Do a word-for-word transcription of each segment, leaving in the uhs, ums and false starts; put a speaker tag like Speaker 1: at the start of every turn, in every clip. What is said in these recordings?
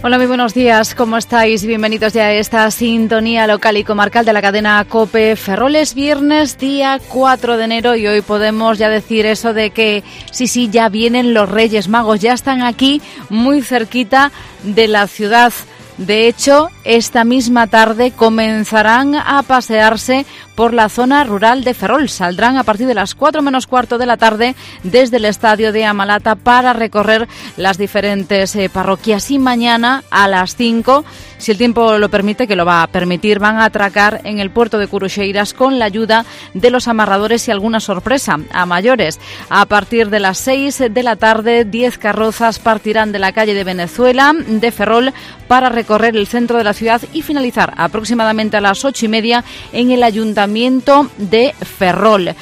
Speaker 1: Hola, muy buenos días, ¿cómo estáis? Bienvenidos ya a esta sintonía local y comarcal de la cadena COPE. Ferrol es viernes, día cuatro de enero, y hoy podemos ya decir eso de que sí, sí, ya vienen los Reyes Magos, ya están aquí muy cerquita de la ciudad. De hecho, esta misma tarde comenzarán a pasearse por la zona rural de Ferrol. Saldrán a partir de las cuatro menos cuarto de la tarde desde el estadio de Amalata para recorrer las diferentes eh, parroquias. Y mañana a las cinco, si el tiempo lo permite, que lo va a permitir, van a atracar en el puerto de Curuxeiras con la ayuda de los amarradores y alguna sorpresa a mayores. A partir de las seis de la tarde, diez carrozas partirán de la calle de Venezuela de Ferrol para recorrer el centro de la ciudad y finalizar aproximadamente a las ocho y media en el Ayuntamiento de Ferrol.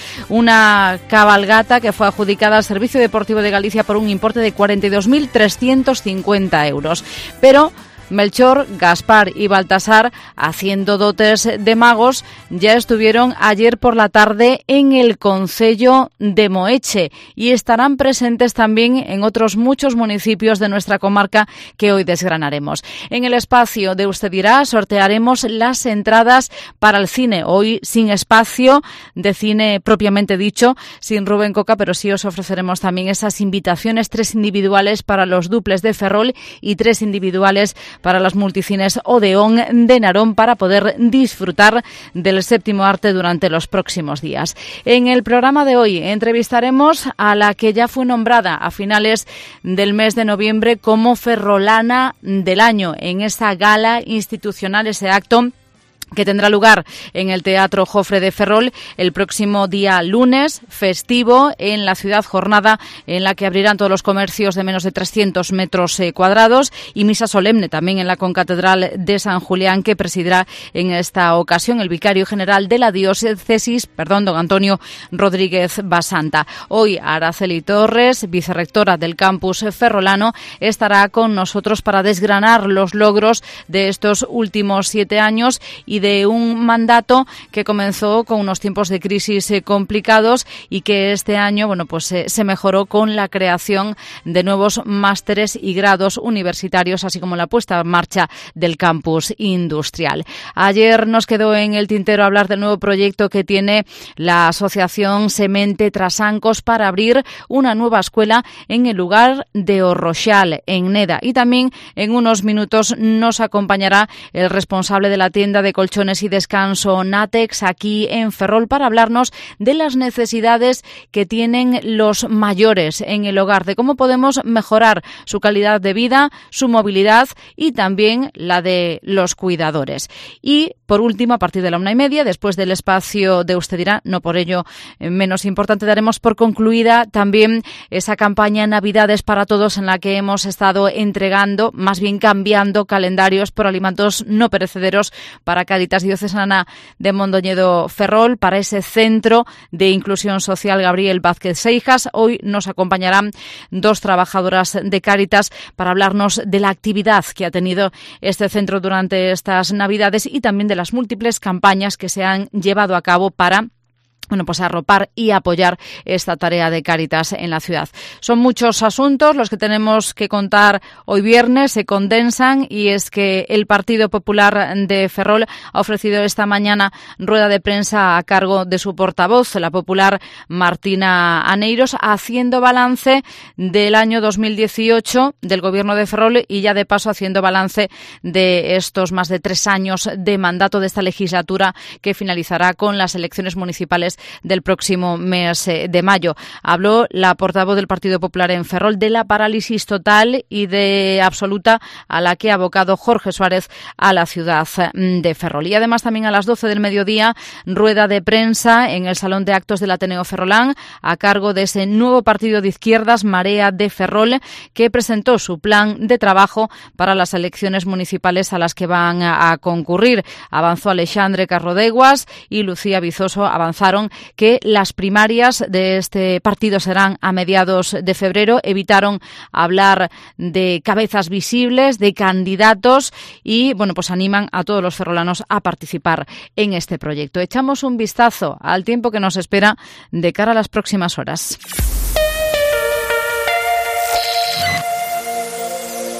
Speaker 1: Una cabalgata que fue adjudicada al Servicio Deportivo de Galicia por un importe de cuarenta y dos mil trescientos cincuenta euros. Pero Melchor, Gaspar y Baltasar, haciendo dotes de magos, ya estuvieron ayer por la tarde en el concello de Moeche y estarán presentes también en otros muchos municipios de nuestra comarca que hoy desgranaremos. En el espacio de Usted Dirá sortearemos las entradas para el cine, hoy sin espacio de cine propiamente dicho, sin Rubén Coca, pero sí os ofreceremos también esas invitaciones, tres individuales para los duples de Ferrol y tres individuales para las multicines Odeón de Narón para poder disfrutar del séptimo arte durante los próximos días. En el programa de hoy entrevistaremos a la que ya fue nombrada a finales del mes de noviembre como Ferrolana del Año en esta gala institucional, ese acto que tendrá lugar en el Teatro Jofre de Ferrol el próximo día lunes, festivo en la ciudad, jornada en la que abrirán todos los comercios de menos de trescientos metros eh, cuadrados y misa solemne también en la concatedral de San Julián, que presidirá en esta ocasión el vicario general de la diócesis, perdón, don Antonio Rodríguez Basanta. Hoy Araceli Torres, vicerrectora del campus ferrolano, estará con nosotros para desgranar los logros de estos últimos siete años y de un mandato que comenzó con unos tiempos de crisis eh, complicados y que este año, bueno, pues eh, se mejoró con la creación de nuevos másteres y grados universitarios, así como la puesta en marcha del campus industrial. Ayer nos quedó en el tintero hablar del nuevo proyecto que tiene la asociación Semente Trasancos para abrir una nueva escuela en el lugar de Orroxal, en Neda. Y también en unos minutos nos acompañará el responsable de la tienda de colchones y descanso Natex aquí en Ferrol para hablarnos de las necesidades que tienen los mayores en el hogar, de cómo podemos mejorar su calidad de vida, su movilidad y también la de los cuidadores. Y por último, a partir de la una y media, después del espacio de Usted Dirá, no por ello menos importante, daremos por concluida también esa campaña Navidades para Todos en la que hemos estado entregando, más bien cambiando calendarios por alimentos no perecederos para Cáritas Diocesana de Mondoñedo Ferrol, para ese centro de inclusión social Gabriel Vázquez Seijas. Hoy nos acompañarán dos trabajadoras de Cáritas para hablarnos de la actividad que ha tenido este centro durante estas Navidades y también de las múltiples campañas que se han llevado a cabo para Bueno, pues arropar y apoyar esta tarea de Cáritas en la ciudad. Son muchos asuntos los que tenemos que contar hoy viernes, se condensan, y es que el Partido Popular de Ferrol ha ofrecido esta mañana rueda de prensa a cargo de su portavoz, la popular Martina Aneiros, haciendo balance del año dos mil dieciocho del Gobierno de Ferrol y ya de paso haciendo balance de estos más de tres años de mandato de esta legislatura que finalizará con las elecciones municipales del próximo mes de mayo. Habló la portavoz del Partido Popular en Ferrol de la parálisis total y de absoluta a la que ha abocado Jorge Suárez a la ciudad de Ferrol. Y además también a las doce del mediodía, rueda de prensa en el Salón de Actos del Ateneo Ferrolán a cargo de ese nuevo partido de izquierdas, Marea de Ferrol, que presentó su plan de trabajo para las elecciones municipales a las que van a concurrir. Avanzó Alexandre Carrodeguas y Lucía Vizoso, avanzaron que las primarias de este partido serán a mediados de febrero. Evitaron hablar de cabezas visibles, de candidatos y, bueno, pues animan a todos los ferrolanos a participar en este proyecto. Echamos un vistazo al tiempo que nos espera de cara a las próximas horas.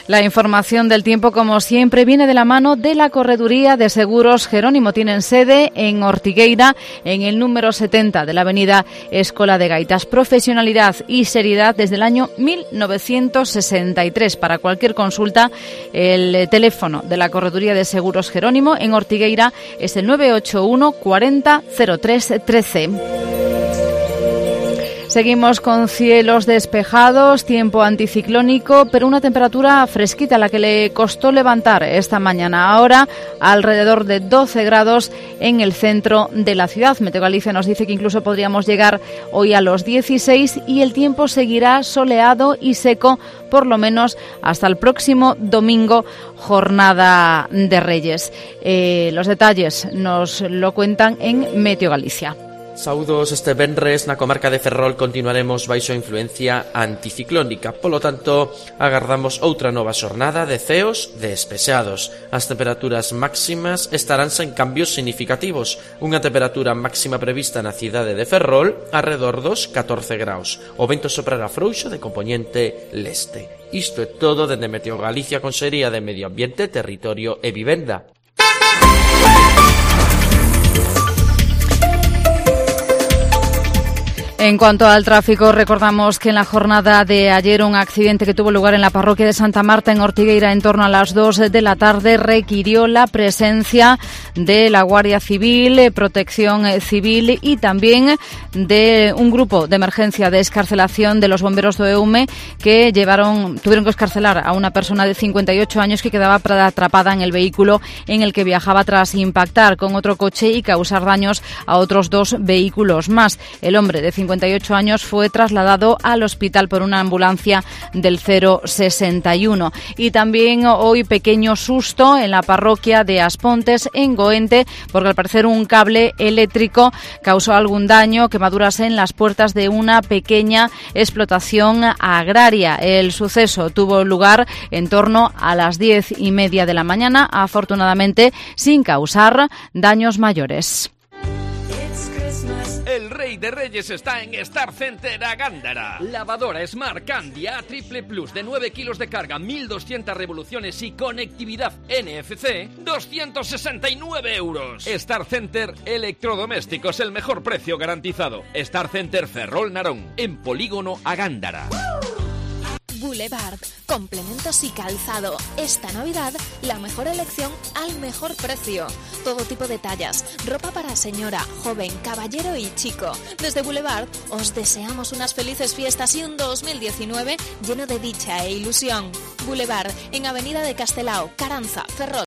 Speaker 1: La información del tiempo, como siempre, viene de la mano de la Correduría de Seguros Jerónimo. Tienen sede en Ortigueira, en el número setenta de la avenida Escola de Gaitas. Profesionalidad y seriedad desde el año mil novecientos sesenta y tres. Para cualquier consulta, el teléfono de la Correduría de Seguros Jerónimo en Ortigueira es el nueve ocho uno cuarenta cero tres trece. Seguimos con cielos despejados, tiempo anticiclónico, pero una temperatura fresquita a la que le costó levantar esta mañana. Ahora alrededor de doce grados en el centro de la ciudad. Meteo Galicia nos dice que incluso podríamos llegar hoy a los dieciséis y el tiempo seguirá soleado y seco por lo menos hasta el próximo domingo, jornada de Reyes. Eh, los detalles nos lo cuentan en Meteo Galicia.
Speaker 2: Saúdos, este venres na comarca de Ferrol continuaremos baixo influencia anticiclónica, polo tanto agardamos outra nova xornada de ceos despexados. As temperaturas máximas estarán sen cambios significativos, unha temperatura máxima prevista na cidade de Ferrol arredor dos catorce graus. O vento soprará frouxo de compoñente leste. Isto é todo dende Meteo Galicia, Consellería de Medio Ambiente, Territorio e Vivenda.
Speaker 1: En cuanto al tráfico, recordamos que en la jornada de ayer un accidente que tuvo lugar en la parroquia de Santa Marta en Ortigueira en torno a las dos de la tarde requirió la presencia de la Guardia Civil, Protección Civil y también de un grupo de emergencia de excarcelación de los bomberos de EUME que llevaron, tuvieron que excarcelar a una persona de cincuenta y ocho años que quedaba atrapada en el vehículo en el que viajaba tras impactar con otro coche y causar daños a otros dos vehículos más. El hombre de cincuenta y ocho años fue trasladado al hospital por una ambulancia del cero sesenta y uno. Y también hoy pequeño susto en la parroquia de Aspontes en Goente, porque al parecer un cable eléctrico causó algún daño, quemaduras en las puertas de una pequeña explotación agraria. El suceso tuvo lugar en torno a las diez y media de la mañana, afortunadamente sin causar daños mayores.
Speaker 3: El Rey de Reyes está en Star Center a Gándara. Lavadora Smart Candia Triple Plus de nueve kilos de carga, mil doscientas revoluciones y conectividad N F C, doscientos sesenta y nueve euros. Star Center Electrodomésticos, el mejor precio garantizado. Star Center Ferrol Narón, en Polígono a Gándara.
Speaker 4: Boulevard, complementos y calzado. Esta Navidad, la mejor elección al mejor precio. Todo tipo de tallas, ropa para señora, joven, caballero y chico. Desde Boulevard os deseamos unas felices fiestas y un dos mil diecinueve lleno de dicha e ilusión. Boulevard, en Avenida de Castelao, Caranza, Ferrol.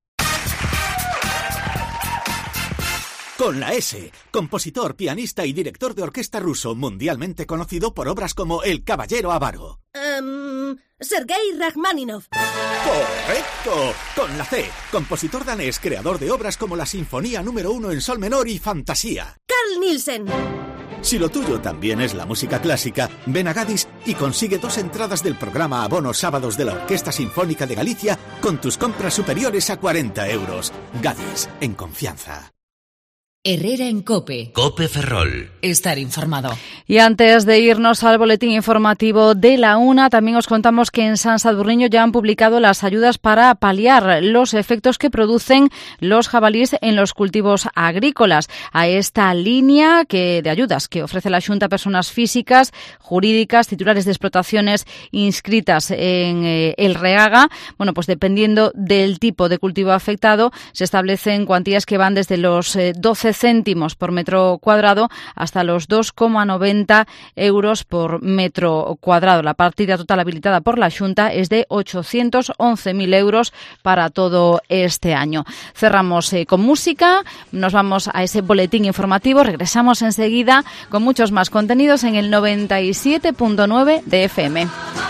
Speaker 5: Con la S, compositor, pianista y director de orquesta ruso, mundialmente conocido por obras como El Caballero Avaro.
Speaker 6: Um, Sergei Rachmaninoff.
Speaker 5: ¡Correcto! Con la C, compositor danés, creador de obras como la Sinfonía número uno en sol menor y Fantasía.
Speaker 6: Carl Nielsen.
Speaker 5: Si lo tuyo también es la música clásica, ven a Gadis y consigue dos entradas del programa Abonos Sábados de la Orquesta Sinfónica de Galicia con tus compras superiores a cuarenta euros. Gadis, en confianza.
Speaker 7: Herrera en COPE.
Speaker 8: COPE Ferrol.
Speaker 7: Estar informado.
Speaker 1: Y antes de irnos al boletín informativo de la una, también os contamos que en San Sadurniño ya han publicado las ayudas para paliar los efectos que producen los jabalíes en los cultivos agrícolas. A esta línea que de ayudas que ofrece la Xunta a personas físicas, jurídicas, titulares de explotaciones inscritas en eh, el REAGA, bueno, pues dependiendo del tipo de cultivo afectado, se establecen cuantías que van desde los eh, doce céntimos por metro cuadrado hasta los dos coma noventa euros por metro cuadrado. La partida total habilitada por la Xunta es de ochocientos once mil euros para todo este año. Cerramos eh, con música, nos vamos a ese boletín informativo, regresamos enseguida con muchos más contenidos en el noventa y siete punto nueve de F M.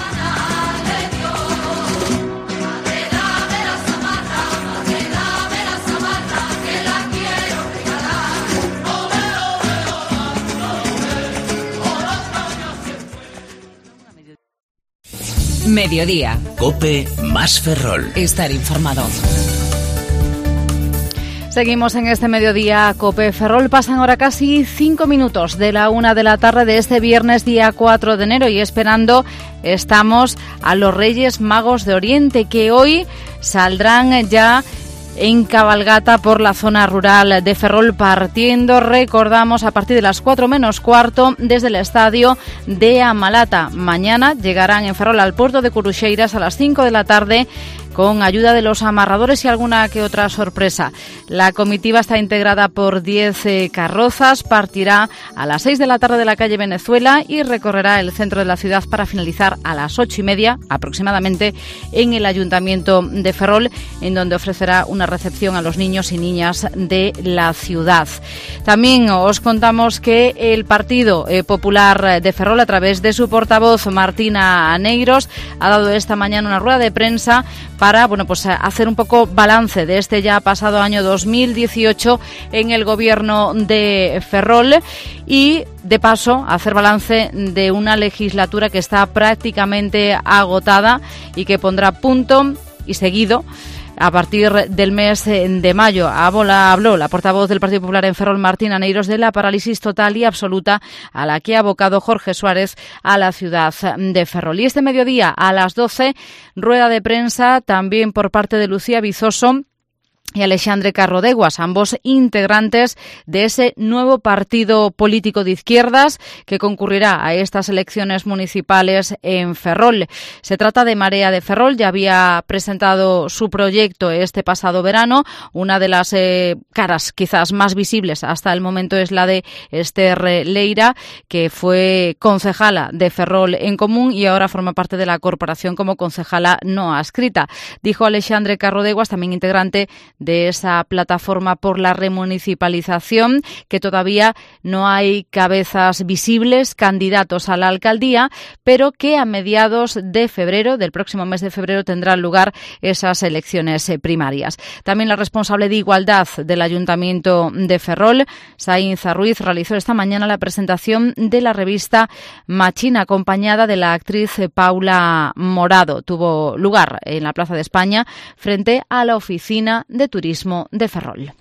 Speaker 7: Mediodía.
Speaker 8: COPE más Ferrol.
Speaker 7: Estar informado.
Speaker 1: Seguimos en este mediodía COPE Ferrol. Pasan ahora casi cinco minutos de la una de la tarde de este viernes día cuatro de enero y esperando estamos a los Reyes Magos de Oriente, que hoy saldrán ya en cabalgata por la zona rural de Ferrol, partiendo, recordamos, a partir de las cuatro menos cuarto desde el estadio de Amalata. Mañana llegarán en Ferrol al puerto de Curuxeiras a las cinco de la tarde con ayuda de los amarradores y alguna que otra sorpresa. La comitiva está integrada por diez eh, carrozas, partirá a las seis de la tarde de la calle Venezuela y recorrerá el centro de la ciudad para finalizar a las ocho y media aproximadamente en el Ayuntamiento de Ferrol, en donde ofrecerá una recepción a los niños y niñas de la ciudad. También os contamos que el Partido eh, Popular de Ferrol, a través de su portavoz Martina Aneiros, ha dado esta mañana una rueda de prensa para bueno, pues hacer un poco balance de este ya pasado año dos mil dieciocho en el gobierno de Ferrol y, de paso, hacer balance de una legislatura que está prácticamente agotada y que pondrá punto y seguido a partir del mes de mayo. Habló la portavoz del Partido Popular en Ferrol, Martina Aneiros, de la parálisis total y absoluta a la que ha abocado Jorge Suárez a la ciudad de Ferrol. Y este mediodía, a las doce, rueda de prensa también por parte de Lucía Vizoso y Alexandre Carrodeguas, ambos integrantes de ese nuevo partido político de izquierdas que concurrirá a estas elecciones municipales en Ferrol. Se trata de Marea de Ferrol, ya había presentado su proyecto este pasado verano. Una de las eh, caras quizás más visibles hasta el momento es la de Esther Leira, que fue concejala de Ferrol en Común y ahora forma parte de la corporación como concejala no adscrita. Dijo Alexandre Carrodeguas, también integrante de esa plataforma por la remunicipalización, que todavía no hay cabezas visibles, candidatos a la alcaldía, pero que a mediados de febrero, del próximo mes de febrero, tendrán lugar esas elecciones primarias. También la responsable de Igualdad del Ayuntamiento de Ferrol, Saínza Ruiz, realizó esta mañana la presentación de la revista Machina, acompañada de la actriz Paula Morado. Tuvo lugar en la Plaza de España frente a la Oficina de Turismo de Ferrol.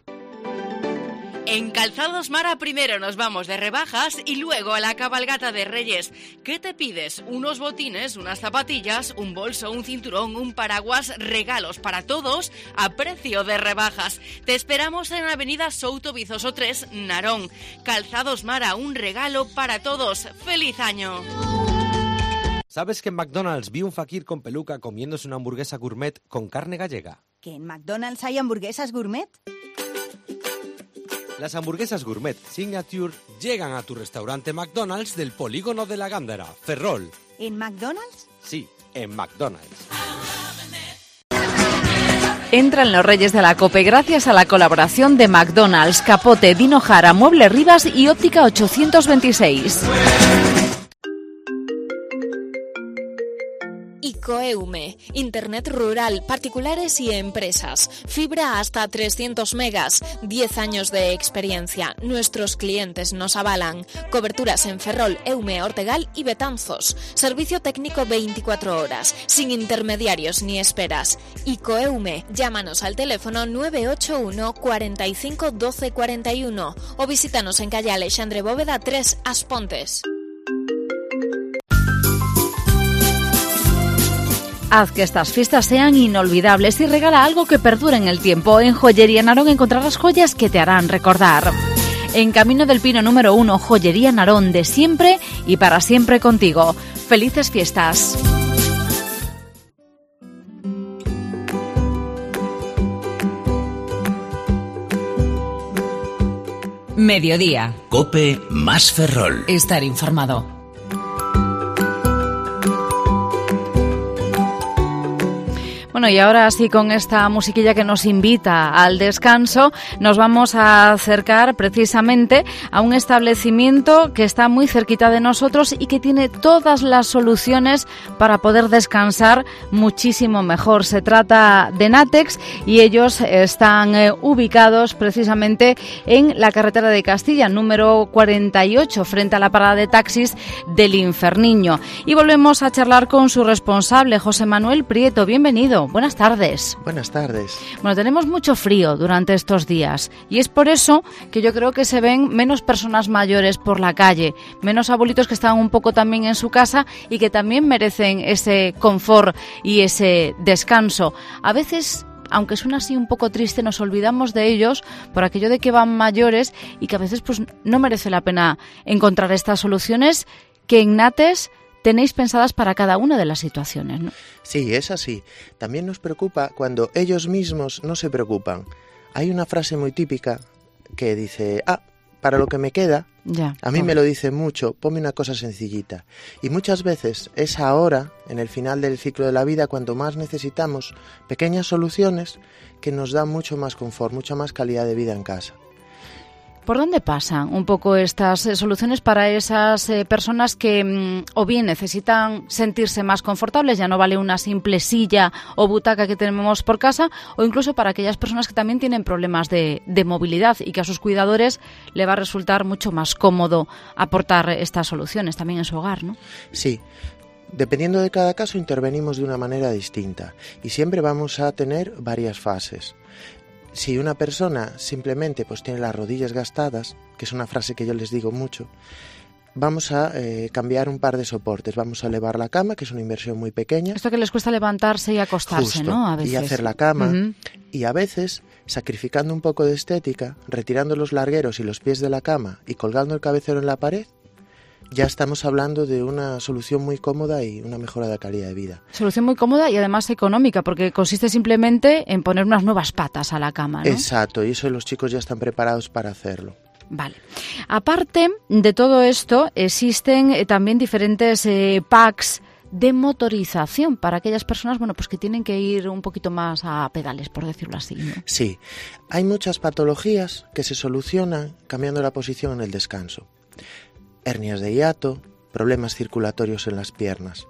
Speaker 8: En Calzados Mara primero nos vamos de rebajas y luego a la cabalgata de Reyes. ¿Qué te pides? Unos botines, unas zapatillas, un bolso, un cinturón, un paraguas, regalos para todos a precio de rebajas. Te esperamos en Avenida Souto Vizoso tres, Narón. Calzados Mara, un regalo para todos. ¡Feliz año!
Speaker 9: ¿Sabes que en McDonald's vi un fakir con peluca comiéndose una hamburguesa gourmet con carne gallega?
Speaker 10: ¿Que en McDonald's hay hamburguesas gourmet?
Speaker 9: Las hamburguesas gourmet Signature llegan a tu restaurante McDonald's del Polígono de la Gándara, Ferrol.
Speaker 10: ¿En McDonald's?
Speaker 9: Sí, en McDonald's.
Speaker 1: Entra en los Reyes de la COPE gracias a la colaboración de McDonald's, Capote, Dino Jara, Mueble Rivas y Óptica ochocientos veintiséis.
Speaker 4: Icoeume, Internet rural, particulares y empresas. Fibra hasta trescientos megas, diez años de experiencia. Nuestros clientes nos avalan. Coberturas en Ferrol, Eume, Ortegal y Betanzos. Servicio técnico veinticuatro horas, sin intermediarios ni esperas. Icoeume, llámanos al teléfono nueve ocho uno, cuarenta y cinco, doce cuarenta y uno o visítanos en calle Alexandre Bóveda tres, Aspontes.
Speaker 1: Haz que estas fiestas sean inolvidables y regala algo que perdure en el tiempo. En Joyería Narón encontrarás joyas que te harán recordar. En Camino del Pino número uno, Joyería Narón, de siempre y para siempre contigo. ¡Felices fiestas!
Speaker 7: Mediodía.
Speaker 5: COPE más Ferrol.
Speaker 7: Estar informado.
Speaker 1: Bueno, y ahora sí, con esta musiquilla que nos invita al descanso, nos vamos a acercar precisamente a un establecimiento que está muy cerquita de nosotros y que tiene todas las soluciones para poder descansar muchísimo mejor. Se trata de Natex y ellos están eh, ubicados precisamente en la carretera de Castilla, número cuarenta y ocho, frente a la parada de taxis del Inferniño. Y volvemos a charlar con su responsable, José Manuel Prieto. Bienvenido. buenas tardes.
Speaker 11: Buenas tardes.
Speaker 1: Bueno, tenemos mucho frío durante estos días y es por eso que yo creo que se ven menos personas mayores por la calle, menos abuelitos que están un poco también en su casa y que también merecen ese confort y ese descanso. A veces, aunque suena así un poco triste, nos olvidamos de ellos por aquello de que van mayores y que a veces pues no merece la pena encontrar estas soluciones que en Nates tenéis pensadas para cada una de las situaciones, ¿no?
Speaker 11: Sí, es así. También nos preocupa cuando ellos mismos no se preocupan. Hay una frase muy típica que dice, ah, para lo que me queda,
Speaker 1: ya,
Speaker 11: a mí
Speaker 1: joder.
Speaker 11: me lo dice mucho, ponme una cosa sencillita. Y muchas veces es ahora, en el final del ciclo de la vida, cuando más necesitamos pequeñas soluciones que nos dan mucho más confort, mucha más calidad de vida en casa.
Speaker 1: ¿Por dónde pasan un poco estas eh, soluciones para esas eh, personas que mm, o bien necesitan sentirse más confortables, ya no vale una simple silla o butaca que tenemos por casa, o incluso para aquellas personas que también tienen problemas de, de movilidad y que a sus cuidadores le va a resultar mucho más cómodo aportar estas soluciones también en su hogar, ¿no?
Speaker 11: Sí. Dependiendo de cada caso intervenimos de una manera distinta y siempre vamos a tener varias fases. Si una persona simplemente pues tiene las rodillas gastadas, que es una frase que yo les digo mucho, vamos a eh, cambiar un par de soportes. Vamos a elevar la cama, que es una inversión muy pequeña.
Speaker 1: Esto que les cuesta levantarse y acostarse,
Speaker 11: Justo,
Speaker 1: ¿no? A veces.
Speaker 11: Y hacer la cama.
Speaker 1: Uh-huh.
Speaker 11: Y a veces, sacrificando un poco de estética, retirando los largueros y los pies de la cama y colgando el cabecero en la pared, ya estamos hablando de una solución muy cómoda y una mejora de la calidad de vida.
Speaker 1: Solución muy cómoda y además económica, porque consiste simplemente en poner unas nuevas patas a la cama, ¿no?
Speaker 11: Exacto, y eso los chicos ya están preparados para hacerlo.
Speaker 1: Vale. Aparte de todo esto, existen eh, también diferentes eh, packs de motorización para aquellas personas, bueno, pues que tienen que ir un poquito más a pedales, por decirlo así, ¿no?
Speaker 11: Sí, hay muchas patologías que se solucionan cambiando la posición en el descanso. Hernias de hiato, problemas circulatorios en las piernas.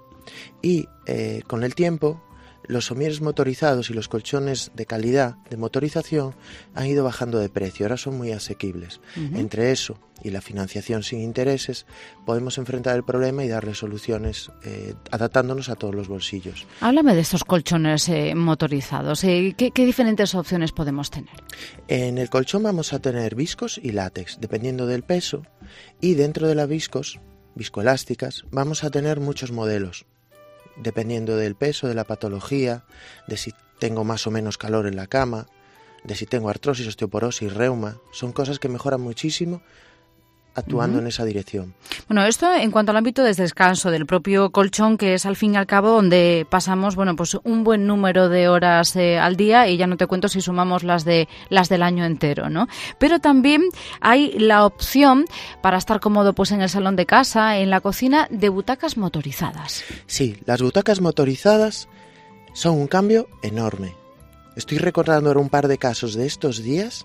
Speaker 11: Y eh, con el tiempo, los somieres motorizados y los colchones de calidad de motorización han ido bajando de precio, ahora son muy asequibles. Uh-huh. Entre eso y la financiación sin intereses, podemos enfrentar el problema y darle soluciones eh, adaptándonos a todos los bolsillos.
Speaker 1: Háblame de estos colchones eh, motorizados. Eh, ¿qué, ¿Qué diferentes opciones podemos tener?
Speaker 11: En el colchón vamos a tener viscos y látex, dependiendo del peso. Y dentro de la viscos, viscoelásticas, vamos a tener muchos modelos, dependiendo del peso, de la patología, de si tengo más o menos calor en la cama, de si tengo artrosis, osteoporosis, reuma. Son cosas que mejoran muchísimo actuando uh-huh. en esa dirección.
Speaker 1: Bueno, esto en cuanto al ámbito de descanso del propio colchón, que es al fin y al cabo donde pasamos, bueno, pues un buen número de horas eh, al día, y ya no te cuento si sumamos las de las del año entero, ¿no? Pero también hay la opción para estar cómodo pues en el salón de casa, en la cocina, de butacas motorizadas.
Speaker 11: Sí, las butacas motorizadas son un cambio enorme. Estoy recordando ahora un par de casos de estos días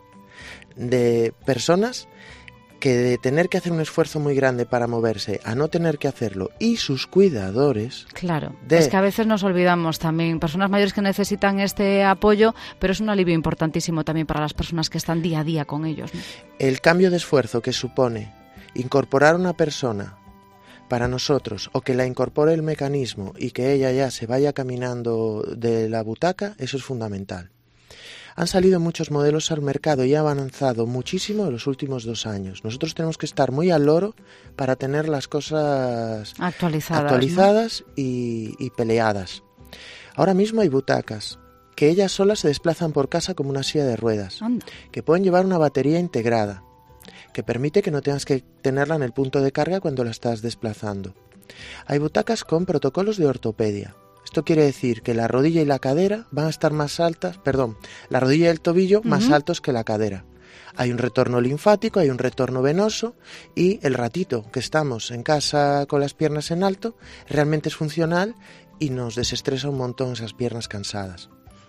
Speaker 11: de personas que de tener que hacer un esfuerzo muy grande para moverse a no tener que hacerlo, y sus cuidadores...
Speaker 1: Claro,
Speaker 11: de...
Speaker 1: es que a veces nos olvidamos también, personas mayores que necesitan este apoyo, pero es un alivio importantísimo también para las personas que están día a día con ellos, ¿no?
Speaker 11: El cambio de esfuerzo que supone incorporar a una persona para nosotros, o que la incorpore el mecanismo y que ella ya se vaya caminando de la butaca, eso es fundamental. Han salido muchos modelos al mercado y han avanzado muchísimo en los últimos dos años. Nosotros tenemos que estar muy al loro para tener las cosas
Speaker 1: actualizadas,
Speaker 11: actualizadas
Speaker 1: ¿no?
Speaker 11: y, y peleadas. Ahora mismo hay butacas que ellas solas se desplazan por casa como una silla de ruedas,
Speaker 1: Anda.
Speaker 11: que pueden llevar una batería integrada, que permite que no tengas que tenerla en el punto de carga cuando la estás desplazando. Hay butacas con protocolos de ortopedia. Esto quiere decir que la rodilla y la cadera van a estar más altas, perdón, la rodilla y el tobillo uh-huh. más altos que la cadera. Hay un retorno linfático, hay un retorno venoso, y el ratito que estamos en casa con las piernas en alto realmente es funcional y nos desestresa un montón esas piernas cansadas.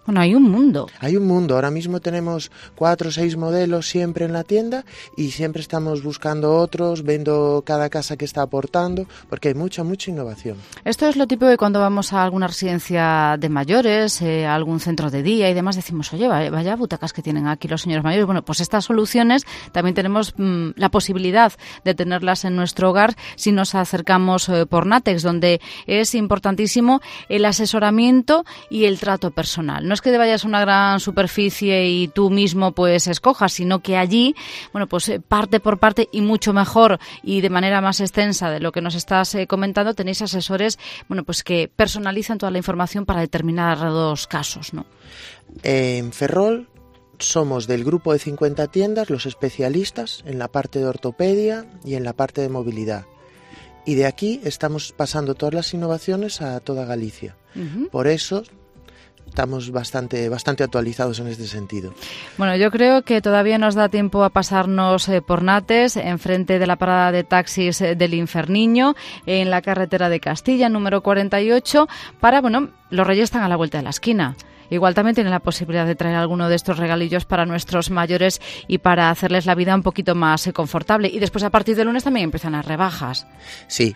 Speaker 1: Bueno, hay un mundo.
Speaker 11: Hay un mundo. Ahora mismo tenemos cuatro o seis modelos siempre en la tienda y siempre estamos buscando otros, viendo cada casa que está aportando, porque hay mucha, mucha innovación.
Speaker 1: Esto es lo típico de cuando vamos a alguna residencia de mayores, eh, a algún centro de día y demás, decimos, oye, vaya, vaya butacas que tienen aquí los señores mayores. Bueno, pues estas soluciones también tenemos mmm, la posibilidad de tenerlas en nuestro hogar si nos acercamos eh, por Natex, donde es importantísimo el asesoramiento y el trato personal. No es que vayas a una gran superficie y tú mismo pues escojas, sino que allí, bueno, pues parte por parte y mucho mejor y de manera más extensa de lo que nos estás eh, comentando, tenéis asesores, bueno, pues que personalizan toda la información para determinados casos, ¿no?
Speaker 11: En Ferrol somos del grupo de cincuenta tiendas los especialistas en la parte de ortopedia y en la parte de movilidad. Y de aquí estamos pasando todas las innovaciones a toda Galicia. Uh-huh. Por eso estamos bastante bastante actualizados en este sentido.
Speaker 1: Bueno, yo creo que todavía nos da tiempo a pasarnos eh, por Nates, enfrente de la parada de taxis eh, del Inferniño, en la carretera de Castilla, número cuarenta y ocho, para, bueno, los Reyes están a la vuelta de la esquina. Igual también tienen la posibilidad de traer alguno de estos regalillos para nuestros mayores y para hacerles la vida un poquito más eh, confortable. Y después, a partir del lunes, también empiezan las rebajas.
Speaker 11: Sí.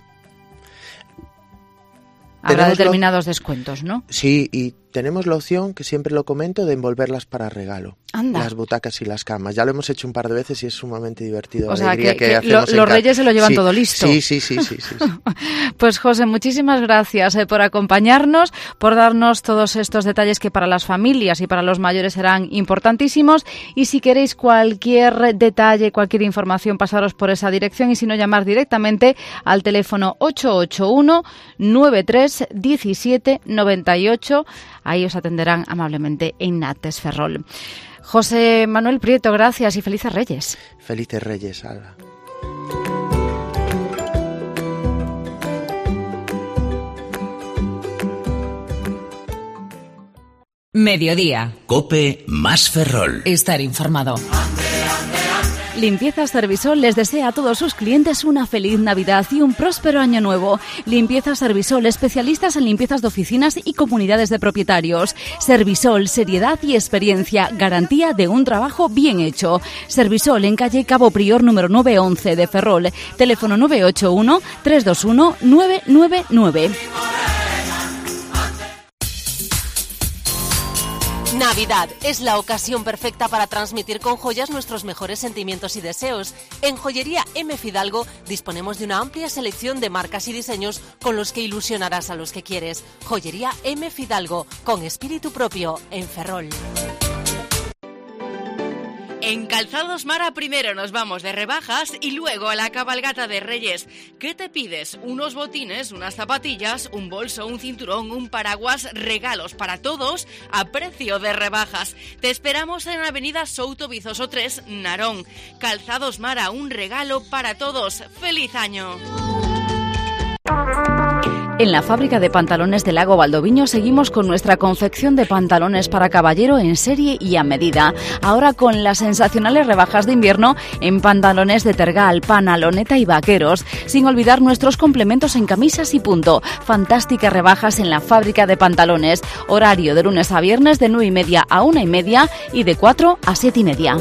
Speaker 1: Habrá determinados lo... descuentos, ¿no?
Speaker 11: Sí, y tenemos la opción, que siempre lo comento, de envolverlas para regalo.
Speaker 1: Anda.
Speaker 11: Las butacas y las camas. Ya lo hemos hecho un par de veces y es sumamente divertido.
Speaker 1: O sea, que, que, que lo, los Reyes se lo llevan
Speaker 11: sí,
Speaker 1: todo listo.
Speaker 11: Sí, sí, sí, sí, sí, sí.
Speaker 1: Pues José, muchísimas gracias eh, por acompañarnos, por darnos todos estos detalles que para las familias y para los mayores serán importantísimos. Y si queréis cualquier detalle, cualquier información, pasaros por esa dirección y si no, llamar directamente al teléfono ocho ocho uno, nueve tres, diecisiete, noventa y ocho. Ahí os atenderán amablemente en Nates Ferrol. José Manuel Prieto, gracias y felices Reyes.
Speaker 11: Felices Reyes, Alba.
Speaker 7: Mediodía.
Speaker 5: COPE más Ferrol.
Speaker 7: Estar informado.
Speaker 1: Limpiezas Servisol les desea a todos sus clientes una feliz Navidad y un próspero año nuevo. Limpiezas Servisol, especialistas en limpiezas de oficinas y comunidades de propietarios. Servisol, seriedad y experiencia, garantía de un trabajo bien hecho. Servisol en calle Cabo Prior número nueve once de Ferrol. Teléfono nueve ocho uno, tres dos uno, nueve nueve nueve.
Speaker 12: Navidad es la ocasión perfecta para transmitir con joyas nuestros mejores sentimientos y deseos. En Joyería M. Fidalgo disponemos de una amplia selección de marcas y diseños con los que ilusionarás a los que quieres. Joyería M. Fidalgo, con espíritu propio, en Ferrol.
Speaker 8: En Calzados Mara primero nos vamos de rebajas y luego a la cabalgata de Reyes. ¿Qué te pides? Unos botines, unas zapatillas, un bolso, un cinturón, un paraguas, regalos para todos a precio de rebajas. Te esperamos en Avenida Souto Vizoso tres, Narón. Calzados Mara, un regalo para todos. ¡Feliz año!
Speaker 1: En la fábrica de pantalones de Lago Valdoviño seguimos con nuestra confección de pantalones para caballero en serie y a medida. Ahora con las sensacionales rebajas de invierno en pantalones de tergal, panaloneta y vaqueros. Sin olvidar nuestros complementos en camisas y punto. Fantásticas rebajas en la fábrica de pantalones. Horario de lunes a viernes de nueve y media a una y media y de cuatro a siete y media.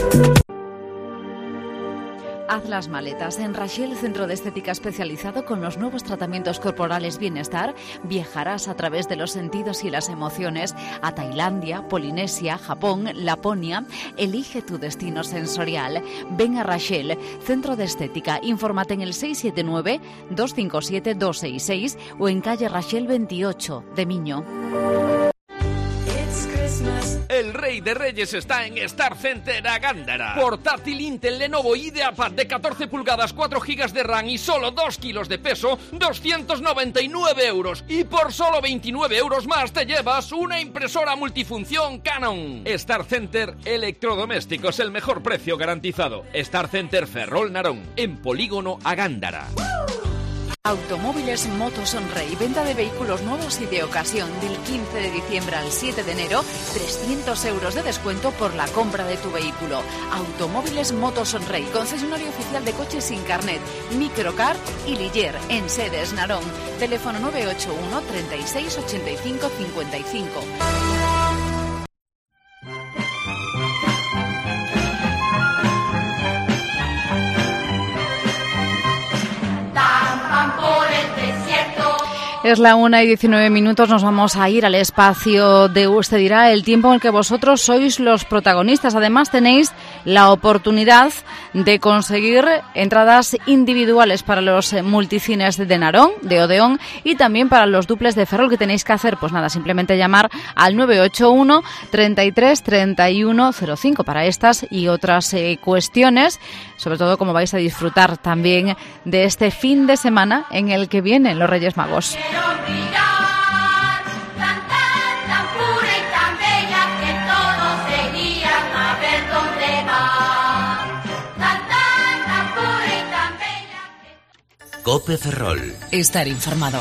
Speaker 1: Haz las maletas. En Rachel, centro de estética especializado con los nuevos tratamientos corporales Bienestar, viajarás a través de los sentidos y las emociones a Tailandia, Polinesia, Japón, Laponia. Elige tu destino sensorial. Ven a Rachel, centro de estética. Infórmate en el seis siete nueve, dos cinco siete, dos seis seis o en calle Rachel veintiocho de Miño.
Speaker 3: El Rey de Reyes está en Star Center a Gándara. Portátil Intel Lenovo IdeaPad de catorce pulgadas, cuatro gigas de RAM y solo dos kilos de peso, doscientos noventa y nueve euros. Y por solo veintinueve euros más te llevas una impresora multifunción Canon. Star Center Electrodomésticos, el mejor precio garantizado. Star Center Ferrol Narón, en Polígono a Gándara.
Speaker 1: Automóviles Motosonrey, venta de vehículos nuevos y de ocasión del quince de diciembre al siete de enero, trescientos euros de descuento por la compra de tu vehículo. Automóviles Motosonrey, concesionario oficial de coches sin carnet, Microcar y Ligier, en Sedes, Narón. Teléfono nueve ocho uno, treinta y seis, ochenta y cinco, cincuenta y cinco. Es la una y diecinueve minutos, nos vamos a ir al espacio de Usted Dirá, el tiempo en el que vosotros sois los protagonistas. Además tenéis la oportunidad de conseguir entradas individuales para los multicines de Narón, de Odeón, y también para los duples de Ferrol. ¿Qué tenéis que hacer? Pues nada, simplemente llamar al nueve ocho uno, treinta y tres, treinta y uno cero cinco para estas y otras eh, cuestiones, sobre todo cómo vais a disfrutar también de este fin de semana en el que vienen los Reyes Magos.
Speaker 13: Cope Ferrol.
Speaker 7: Estar informado.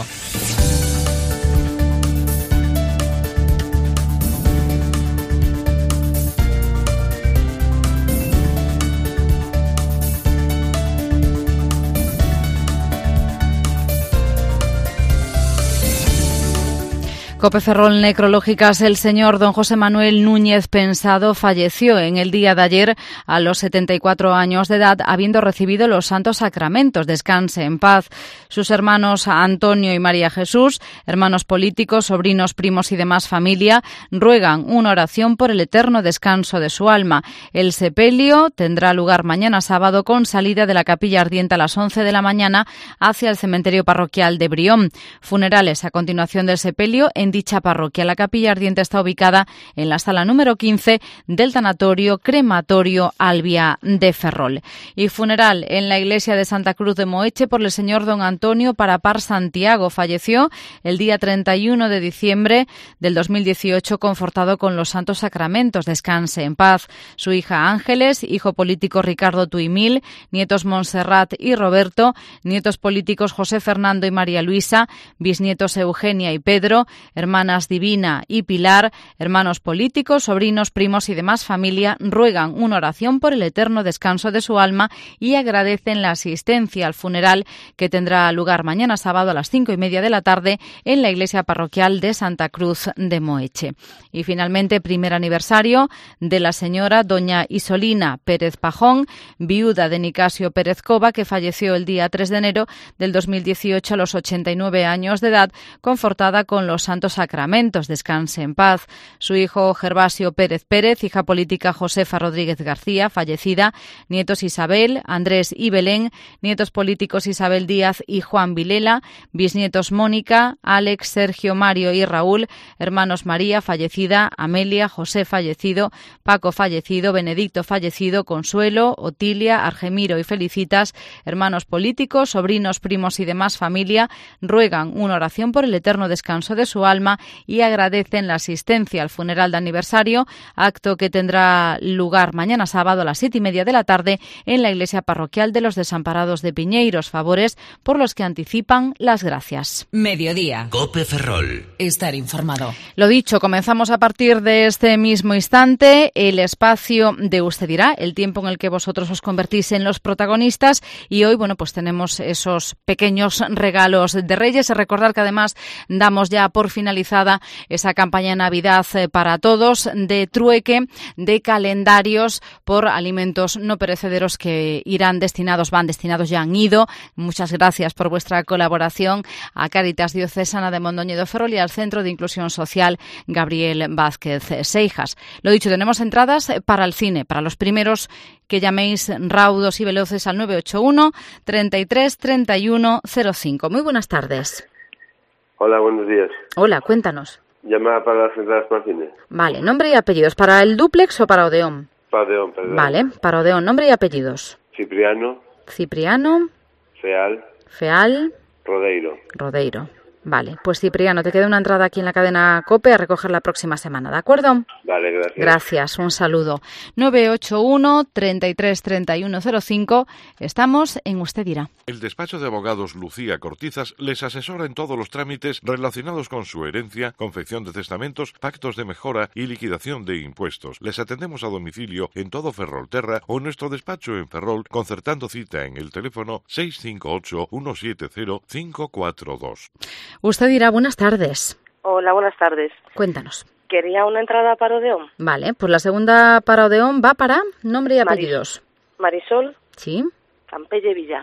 Speaker 1: Cope Ferrol Necrológicas. El señor don José Manuel Núñez Pensado falleció en el día de ayer a los setenta y cuatro años de edad, habiendo recibido los santos sacramentos. Descanse en paz. Sus hermanos Antonio y María Jesús, hermanos políticos, sobrinos, primos y demás familia, ruegan una oración por el eterno descanso de su alma. El sepelio tendrá lugar mañana sábado con salida de la capilla ardiente a las once de la mañana hacia el cementerio parroquial de Brión. Funerales a continuación del sepelio en dicha parroquia. La capilla ardiente está ubicada en la sala número quince del tanatorio crematorio Albia de Ferrol. Y funeral en la iglesia de Santa Cruz de Moeche por el señor don Antonio Parapar Santiago. Falleció el día treinta y uno de diciembre del dos mil dieciocho, confortado con los santos sacramentos. Descanse en paz. Su hija Ángeles, hijo político Ricardo Tuimil, nietos Montserrat y Roberto, nietos políticos José Fernando y María Luisa, bisnietos Eugenia y Pedro, hermanas Divina y Pilar, hermanos políticos, sobrinos, primos y demás familia, ruegan una oración por el eterno descanso de su alma y agradecen la asistencia al funeral que tendrá lugar mañana sábado a las cinco y media de la tarde en la iglesia parroquial de Santa Cruz de Moeche. Y finalmente, primer aniversario de la señora doña Isolina Pérez Pajón, viuda de Nicasio Pérez Cova, que falleció el día tres de enero del dos mil dieciocho a los ochenta y nueve años de edad, confortada con los santos sacramentos. Descanse en paz. Su hijo Gervasio Pérez Pérez, hija política Josefa Rodríguez García, fallecida, nietos Isabel, Andrés y Belén, nietos políticos Isabel Díaz y Juan Vilela, bisnietos Mónica, Alex, Sergio, Mario y Raúl, hermanos María, fallecida, Amelia, José, fallecido, Paco, fallecido, Benedicto, fallecido, Consuelo, Otilia, Argemiro y Felicitas, hermanos políticos, sobrinos, primos y demás familia, ruegan una oración por el eterno descanso de su alma y agradecen la asistencia al funeral de aniversario, acto que tendrá lugar mañana sábado a las siete y media de la tarde en la iglesia parroquial de los Desamparados de Piñeiros. Favores por los que anticipan las gracias.
Speaker 7: Mediodía.
Speaker 13: Cope Ferrol.
Speaker 7: Estar informado.
Speaker 1: Lo dicho, comenzamos a partir de este mismo instante el espacio de Usted Dirá, el tiempo en el que vosotros os convertís en los protagonistas, y hoy, bueno, pues tenemos esos pequeños regalos de Reyes. Recordar que además damos ya por finalizada esa campaña de Navidad para todos de trueque de calendarios por alimentos no perecederos que irán destinados, van destinados, ya han ido. Muchas gracias por vuestra colaboración a Cáritas Diocesana de Mondoñedo Ferrol y al Centro de Inclusión Social Gabriel Vázquez Seijas. Lo dicho, tenemos entradas para el cine, para los primeros que llaméis raudos y veloces al nueve ocho uno, treinta y tres, treinta y uno cero cinco. Muy buenas tardes.
Speaker 14: Hola, buenos días.
Speaker 1: Hola, cuéntanos.
Speaker 14: Llamada para las entradas para el cine.
Speaker 1: Vale, nombre y apellidos. ¿Para el dúplex o para Odeón?
Speaker 14: Para Odeón, perdón.
Speaker 1: Vale, para Odeón, nombre y apellidos.
Speaker 14: Cipriano.
Speaker 1: Cipriano.
Speaker 14: Feal.
Speaker 1: Feal.
Speaker 14: Rodeiro.
Speaker 1: Rodeiro. Vale, pues Cipriano, te queda una entrada aquí en la cadena COPE a recoger la próxima semana, ¿de acuerdo?
Speaker 14: Vale, gracias.
Speaker 1: Gracias, un saludo. nueve ocho uno, treinta y tres, treinta y uno cero cinco. Estamos en Usted Dirá.
Speaker 15: El despacho de abogados Lucía Cortizas les asesora en todos los trámites relacionados con su herencia, confección de testamentos, pactos de mejora y liquidación de impuestos. Les atendemos a domicilio en todo Ferrolterra o en nuestro despacho en Ferrol, concertando cita en el teléfono seis cinco ocho, uno siete cero, cinco cuatro dos.
Speaker 1: Usted Dirá, buenas tardes.
Speaker 16: Hola, buenas tardes.
Speaker 1: Cuéntanos.
Speaker 16: Quería una entrada para Odeón.
Speaker 1: Vale, pues la segunda para Odeón va para nombre y apellidos.
Speaker 16: Marisol.
Speaker 1: Sí.
Speaker 16: Campelle Villar.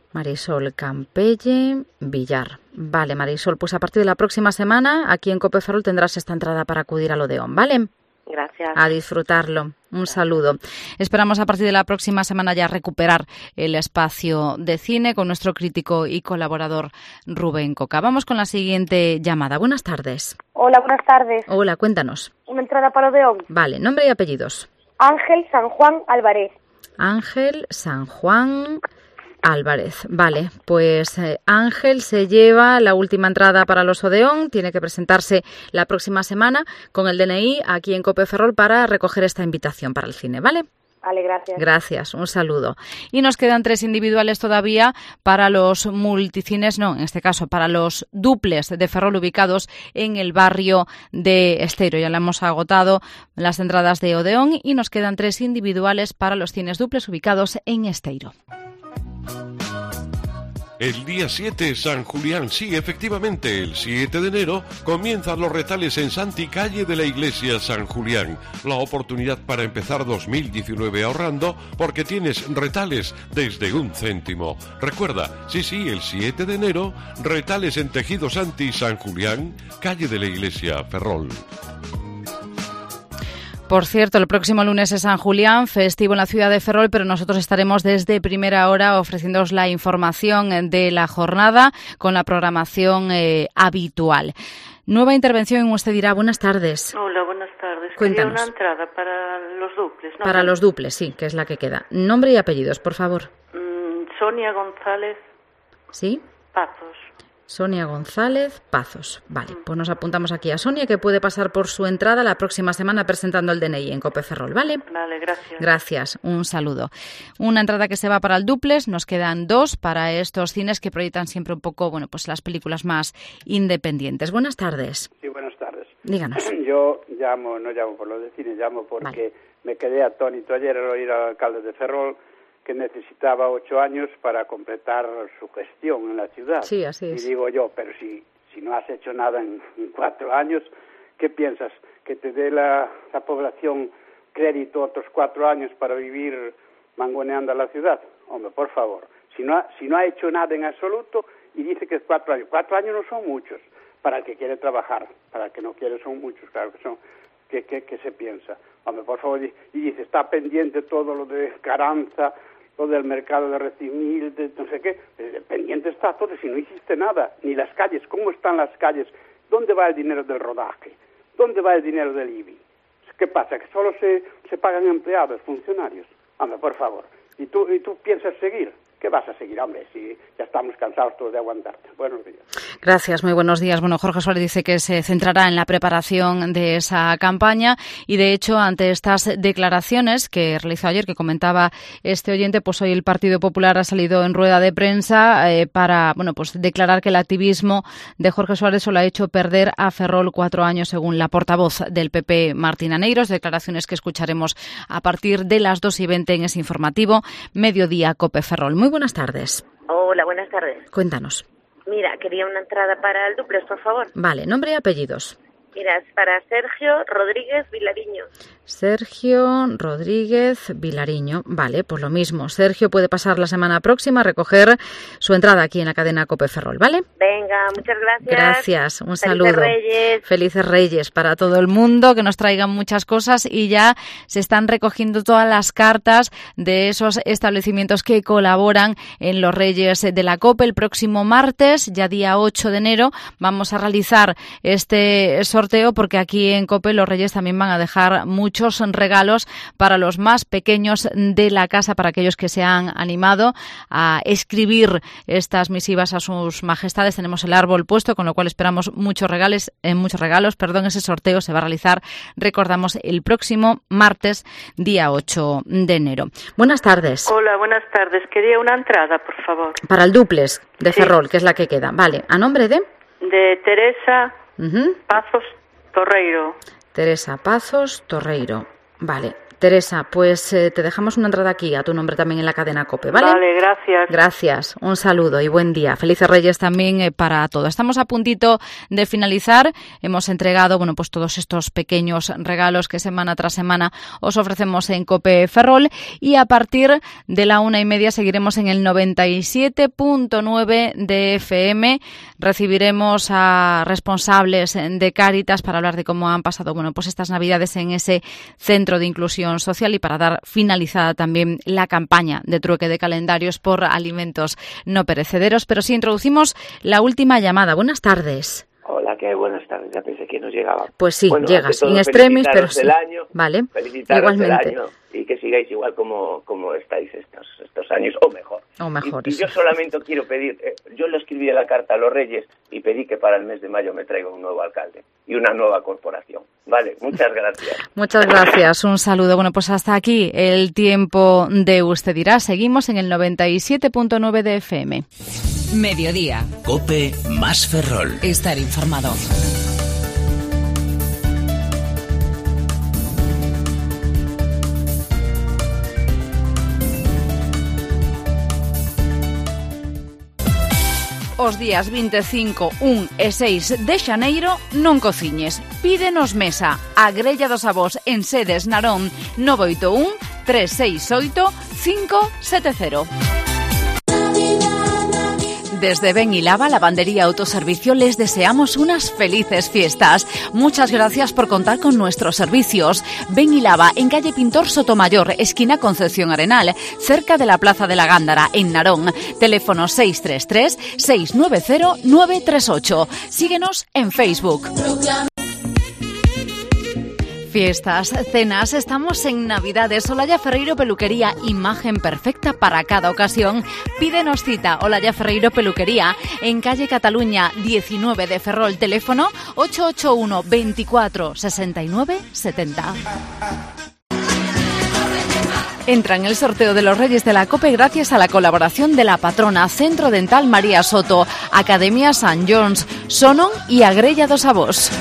Speaker 1: Marisol Campelle Villar. Vale, Marisol, pues a partir de la próxima semana aquí en Cope Ferrol tendrás esta entrada para acudir al Odeón, ¿vale?
Speaker 16: Gracias.
Speaker 1: A disfrutarlo. Un saludo. Esperamos a partir de la próxima semana ya recuperar el espacio de cine con nuestro crítico y colaborador Rubén Coca. Vamos con la siguiente llamada. Buenas tardes.
Speaker 17: Hola, buenas tardes.
Speaker 1: Hola, cuéntanos.
Speaker 17: Una entrada para Odeón.
Speaker 1: Vale, nombre y apellidos.
Speaker 17: Ángel San Juan Álvarez.
Speaker 1: Ángel San Juan Álvarez. Vale, pues eh, Ángel se lleva la última entrada para los Odeón. Tiene que presentarse la próxima semana con el D N I aquí en Cope Ferrol para recoger esta invitación para el cine, ¿vale?
Speaker 17: Vale, gracias.
Speaker 1: Gracias, un saludo. Y nos quedan tres individuales todavía para los multicines, no, en este caso para los duples de Ferrol ubicados en el barrio de Esteiro. Ya le hemos agotado las entradas de Odeón y nos quedan tres individuales para los cines duples ubicados en Esteiro.
Speaker 18: El día siete, San Julián, sí, efectivamente, el siete de enero comienzan los retales en Santi, calle de la iglesia San Julián. La oportunidad para empezar dos mil diecinueve ahorrando porque tienes retales desde un céntimo. Recuerda, sí, sí, el siete de enero, retales en Tejido Santi, San Julián, calle de la iglesia Ferrol.
Speaker 1: Por cierto, el próximo lunes es San Julián, festivo en la ciudad de Ferrol, pero nosotros estaremos desde primera hora ofreciéndoos la información de la jornada con la programación eh, habitual. Nueva intervención en Usted dirá. Buenas tardes.
Speaker 19: Hola, buenas tardes.
Speaker 1: Cuéntanos.
Speaker 19: Quería una entrada para los duples, ¿no?
Speaker 1: Para los duples, sí, que es la que queda. Nombre y apellidos, por favor.
Speaker 19: Mm, Sonia González.
Speaker 1: ¿Sí?
Speaker 19: Pazos.
Speaker 1: Sonia González Pazos. Vale, pues nos apuntamos aquí a Sonia, que puede pasar por su entrada la próxima semana presentando el D N I en Cope Ferrol, ¿vale?
Speaker 19: Vale, gracias.
Speaker 1: Gracias, un saludo. Una entrada que se va para el duples, nos quedan dos para estos cines que proyectan siempre un poco, bueno, pues las películas más independientes. Buenas tardes.
Speaker 20: Sí, buenas tardes.
Speaker 1: Díganos.
Speaker 20: Yo llamo, no llamo por lo de cine, llamo porque vale. Me quedé atónito ayer al oír al alcalde de Ferrol que necesitaba ocho años para completar su gestión en la ciudad.
Speaker 1: Sí, así es.
Speaker 20: Y digo yo, pero si, si no has hecho nada en, en cuatro años, ¿qué piensas? ¿Que te dé la, la población crédito otros cuatro años para vivir mangoneando a la ciudad? Hombre, por favor. Si no ha, si no ha hecho nada en absoluto y dice que es cuatro años. Cuatro años no son muchos para el que quiere trabajar. Para el que no quiere son muchos, claro que son. ¿Qué, qué, qué se piensa? Hombre, por favor. Y, y dice, está pendiente todo lo de Carranza, lo del mercado de recibir, de no sé qué, pendiente está todo, si no hiciste nada, ni las calles, ¿cómo están las calles? ¿Dónde va el dinero del rodaje? ¿Dónde va el dinero del I B I? ¿Qué pasa? ¿Que solo se, se pagan empleados, funcionarios? Hombre, por favor, ¿y tú, y tú piensas seguir? ¿Qué vas a seguir, hombre, si ya estamos cansados todos de aguantarte? Buenos días.
Speaker 1: Gracias, muy buenos días. Bueno, Jorge Suárez dice que se centrará en la preparación de esa campaña y, de hecho, ante estas declaraciones que realizó ayer, que comentaba este oyente, pues hoy el Partido Popular ha salido en rueda de prensa eh, para, bueno, pues declarar que el activismo de Jorge Suárez solo ha hecho perder a Ferrol cuatro años, según la portavoz del P P, Martina Neiros. Declaraciones que escucharemos a partir de las dos y veinte en ese informativo Mediodía Cope Ferrol. Muy buenas tardes.
Speaker 21: Hola, buenas tardes.
Speaker 1: Cuéntanos.
Speaker 21: Mira, quería una entrada para el duples, por favor.
Speaker 1: Vale, nombre y apellidos.
Speaker 21: Mira, es para Sergio Rodríguez Vilariño.
Speaker 1: Sergio Rodríguez Vilariño. Vale, pues lo mismo. Sergio puede pasar la semana próxima a recoger su entrada aquí en la cadena Cope Ferrol, ¿vale?
Speaker 21: Venga, muchas gracias.
Speaker 1: Gracias, un
Speaker 21: Felices
Speaker 1: saludo.
Speaker 21: Reyes.
Speaker 1: Felices Reyes para todo el mundo, que nos traigan muchas cosas y ya se están recogiendo todas las cartas de esos establecimientos que colaboran en los Reyes de la Cope. El próximo martes, ya día ocho de enero, vamos a realizar este sorteo porque aquí en Cope los Reyes también van a dejar muchos regalos para los más pequeños de la casa, para aquellos que se han animado a escribir estas misivas a sus majestades. Tenemos el árbol puesto, con lo cual esperamos muchos regalos, eh, muchos regalos, perdón. Ese sorteo se va a realizar, recordamos, el próximo martes, día ocho de enero. Buenas tardes.
Speaker 19: Hola, buenas tardes. Quería una entrada, por favor.
Speaker 1: Para el duples de
Speaker 19: Sí.
Speaker 1: Ferrol, que es la que queda. Vale, ¿a nombre de?
Speaker 19: De Teresa
Speaker 1: Uh-huh.
Speaker 19: Pazos Torreiro.
Speaker 1: Teresa Pazos Torreiro. Vale. Teresa, pues eh, te dejamos una entrada aquí a tu nombre también en la cadena COPE, ¿vale?
Speaker 19: Vale, gracias.
Speaker 1: Gracias, un saludo y buen día. Felices Reyes también eh, para todos. Estamos a puntito de finalizar. Hemos entregado, bueno, pues todos estos pequeños regalos que semana tras semana os ofrecemos en COPE Ferrol, y a partir de la una y media seguiremos en el noventa y siete punto nueve de F M. Recibiremos a responsables de Cáritas para hablar de cómo han pasado, bueno, pues estas Navidades en ese centro de inclusión social, y para dar finalizada también la campaña de trueque de calendarios por alimentos no perecederos. Pero sí introducimos la última llamada. Buenas tardes.
Speaker 2: Hola, qué buenas tardes. Ya pensé que nos llegaba.
Speaker 1: Pues sí,
Speaker 2: bueno,
Speaker 1: llegas
Speaker 2: todo,
Speaker 1: in extremis, pero sí.
Speaker 2: Del año,
Speaker 1: vale,
Speaker 2: felicitaros
Speaker 1: igualmente.
Speaker 2: del año, y que sigáis igual como, como estáis estos, estos años, o mejor.
Speaker 1: O mejor.
Speaker 2: Y, y yo solamente quiero pedir, eh, yo le escribí la carta a los Reyes y pedí que para el mes de mayo me traiga un nuevo alcalde y una nueva corporación. Vale, muchas gracias.
Speaker 1: Muchas gracias, un saludo. Bueno, pues hasta aquí el tiempo de Usted Dirá. Seguimos en el noventa y siete punto nueve de F M.
Speaker 7: Mediodía.
Speaker 13: COPE más Ferrol.
Speaker 7: Estar informado.
Speaker 1: Os días veinticinco, un e seis de xaneiro non cociñes. Pídenos mesa a Grella dos Avós en Sedes Narón nove oito un, tres seis oito, cinco sete cero. Desde Ben y Lava, Lavandería Autoservicio, les deseamos unas felices fiestas. Muchas gracias por contar con nuestros servicios. Ben y Lava, en calle Pintor Sotomayor, esquina Concepción Arenal, cerca de la Plaza de la Gándara, en Narón. Teléfono seis tres tres, seis nueve cero, nueve tres ocho. Síguenos en Facebook. Fiestas, cenas, estamos en Navidades. Olaya Ferreiro Peluquería, imagen perfecta para cada ocasión. Pídenos cita. Olaya Ferreiro Peluquería, en calle Cataluña diecinueve de Ferrol. Teléfono ocho ocho uno, veinticuatro, sesenta y nueve, setenta. Entra en el sorteo de los Reyes de la COPE gracias a la colaboración de la patrona Centro Dental María Soto, Academia San John's, Sonon y Agrella dos Avós.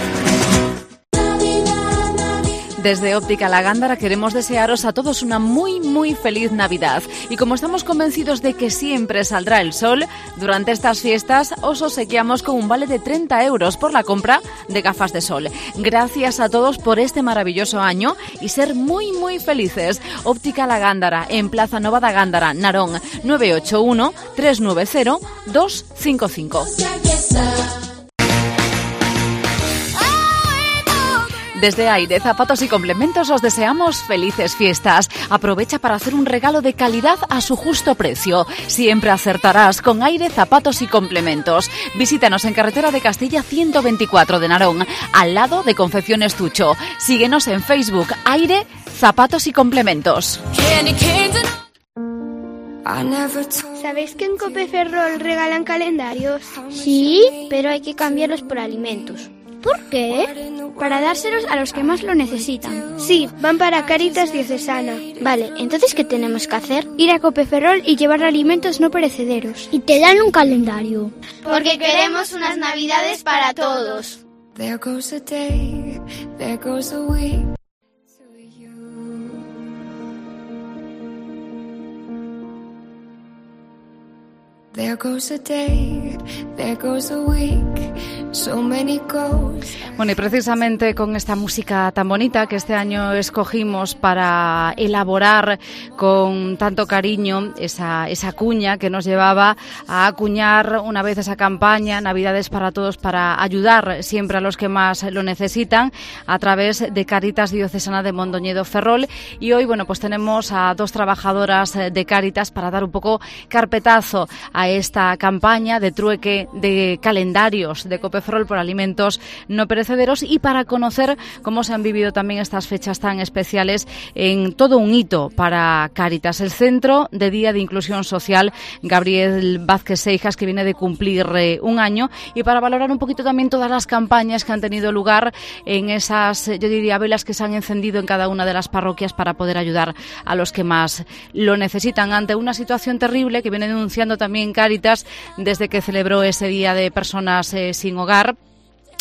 Speaker 1: Desde Óptica La Gándara queremos desearos a todos una muy, muy feliz Navidad. Y como estamos convencidos de que siempre saldrá el sol, durante estas fiestas os obsequiamos con un vale de treinta euros por la compra de gafas de sol. Gracias a todos por este maravilloso año y ser muy, muy felices. Óptica La Gándara, en Plaza Nova da Gándara, Narón, nueve ocho uno, tres nueve cero, dos cinco cinco. Desde Aire, Zapatos y Complementos os deseamos felices fiestas. Aprovecha para hacer un regalo de calidad a su justo precio. Siempre acertarás con Aire, Zapatos y Complementos. Visítanos en Carretera de Castilla ciento veinticuatro de Narón, al lado de Confecciones Tucho. Síguenos en Facebook, Aire, Zapatos y Complementos.
Speaker 22: ¿Sabéis que en COPE Ferrol regalan calendarios? Sí, pero hay que cambiarlos por alimentos. ¿Por qué? Para dárselos a los que más lo necesitan. Sí, van para Cáritas Diocesana. Vale, entonces ¿qué tenemos que hacer? Ir a COPE Ferrol y llevar alimentos no perecederos. Y te dan un calendario.
Speaker 23: Porque queremos unas Navidades para todos.
Speaker 24: There goes a day, there goes a week. There goes a day, there goes a week, so many goals.
Speaker 1: Bueno, y precisamente con esta música tan bonita que este año escogimos para elaborar con tanto cariño esa, esa cuña que nos llevaba a acuñar una vez esa campaña Navidades para Todos, para ayudar siempre a los que más lo necesitan, a través de Cáritas Diocesana de Mondoñedo Ferrol. Y hoy, bueno, pues tenemos a dos trabajadoras de Cáritas para dar un poco carpetazo a esta campaña de trueque de calendarios de COPE Ferrol por alimentos no perecederos, y para conocer cómo se han vivido también estas fechas tan especiales en todo un hito para Cáritas, el Centro de Día de Inclusión Social Gabriel Vázquez Seijas, que viene de cumplir eh, un año, y para valorar un poquito también todas las campañas que han tenido lugar en esas, yo diría, velas que se han encendido en cada una de las parroquias para poder ayudar a los que más lo necesitan ante una situación terrible que viene denunciando también Cáritas desde que celebró ese Día de Personas eh, sin Hogar.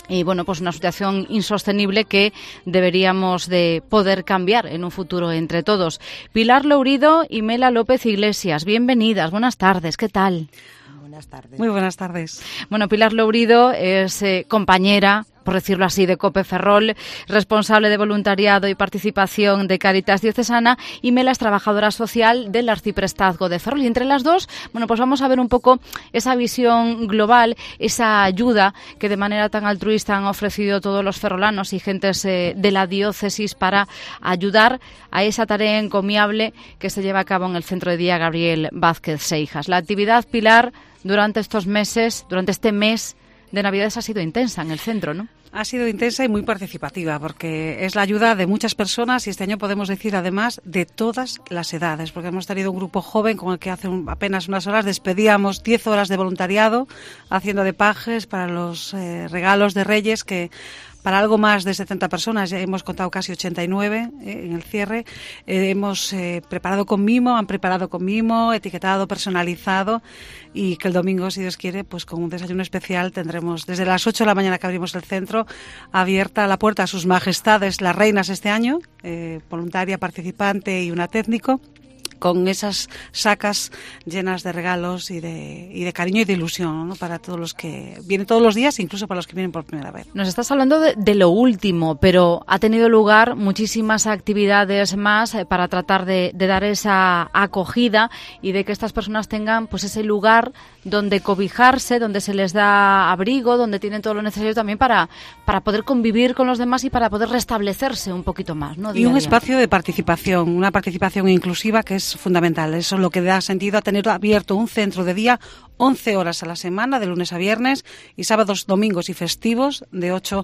Speaker 1: Y bueno, pues una situación insostenible que deberíamos de poder cambiar en un futuro entre todos. Pilar Lourido y Mela López Iglesias, bienvenidas, buenas tardes, ¿qué tal?
Speaker 4: Buenas tardes.
Speaker 6: Muy buenas tardes.
Speaker 1: Bueno, Pilar Lourido es eh, compañera, por decirlo así, de COPE Ferrol, responsable de voluntariado y participación de Cáritas Diocesana, y Mela es trabajadora social del Arciprestazgo de Ferrol. Y entre las dos, bueno, pues vamos a ver un poco esa visión global, esa ayuda que de manera tan altruista han ofrecido todos los ferrolanos y gentes eh, de la diócesis para ayudar a esa tarea encomiable que se lleva a cabo en el Centro de Día Gabriel Vázquez Seijas. La actividad, Pilar, durante estos meses, durante este mes de Navidades ha sido intensa en el centro, ¿no?
Speaker 6: Ha sido intensa y muy participativa porque es la ayuda de muchas personas y este año podemos decir además de todas las edades, porque hemos tenido un grupo joven con el que hace un, apenas unas horas despedíamos diez horas de voluntariado haciendo de pajes para los eh, regalos de Reyes, que para algo más de setenta personas, ya hemos contado casi ochenta y nueve eh, en el cierre. Eh, hemos eh, preparado con mimo, han preparado con mimo, etiquetado, personalizado, y que el domingo, si Dios quiere, pues con un desayuno especial tendremos desde las ocho de la mañana que abrimos el centro, abierta la puerta a sus majestades las reinas este año, eh, voluntaria, participante y una técnico, con esas sacas llenas de regalos y de, y de cariño y de ilusión, ¿no? Para todos los que vienen todos los días, incluso para los que vienen por primera vez.
Speaker 1: Nos estás hablando de, de lo último, pero ha tenido lugar muchísimas actividades más eh, para tratar de, de dar esa acogida y de que estas personas tengan pues ese lugar donde cobijarse, donde se les da abrigo, donde tienen todo lo necesario también para, para poder convivir con los demás y para poder restablecerse un poquito más, ¿no? Día
Speaker 6: y un
Speaker 1: a día.
Speaker 6: Espacio de participación, una participación inclusiva que es fundamental. Eso es lo que da sentido a tener abierto un centro de día once horas a la semana, de lunes a viernes, y sábados, domingos y festivos de ocho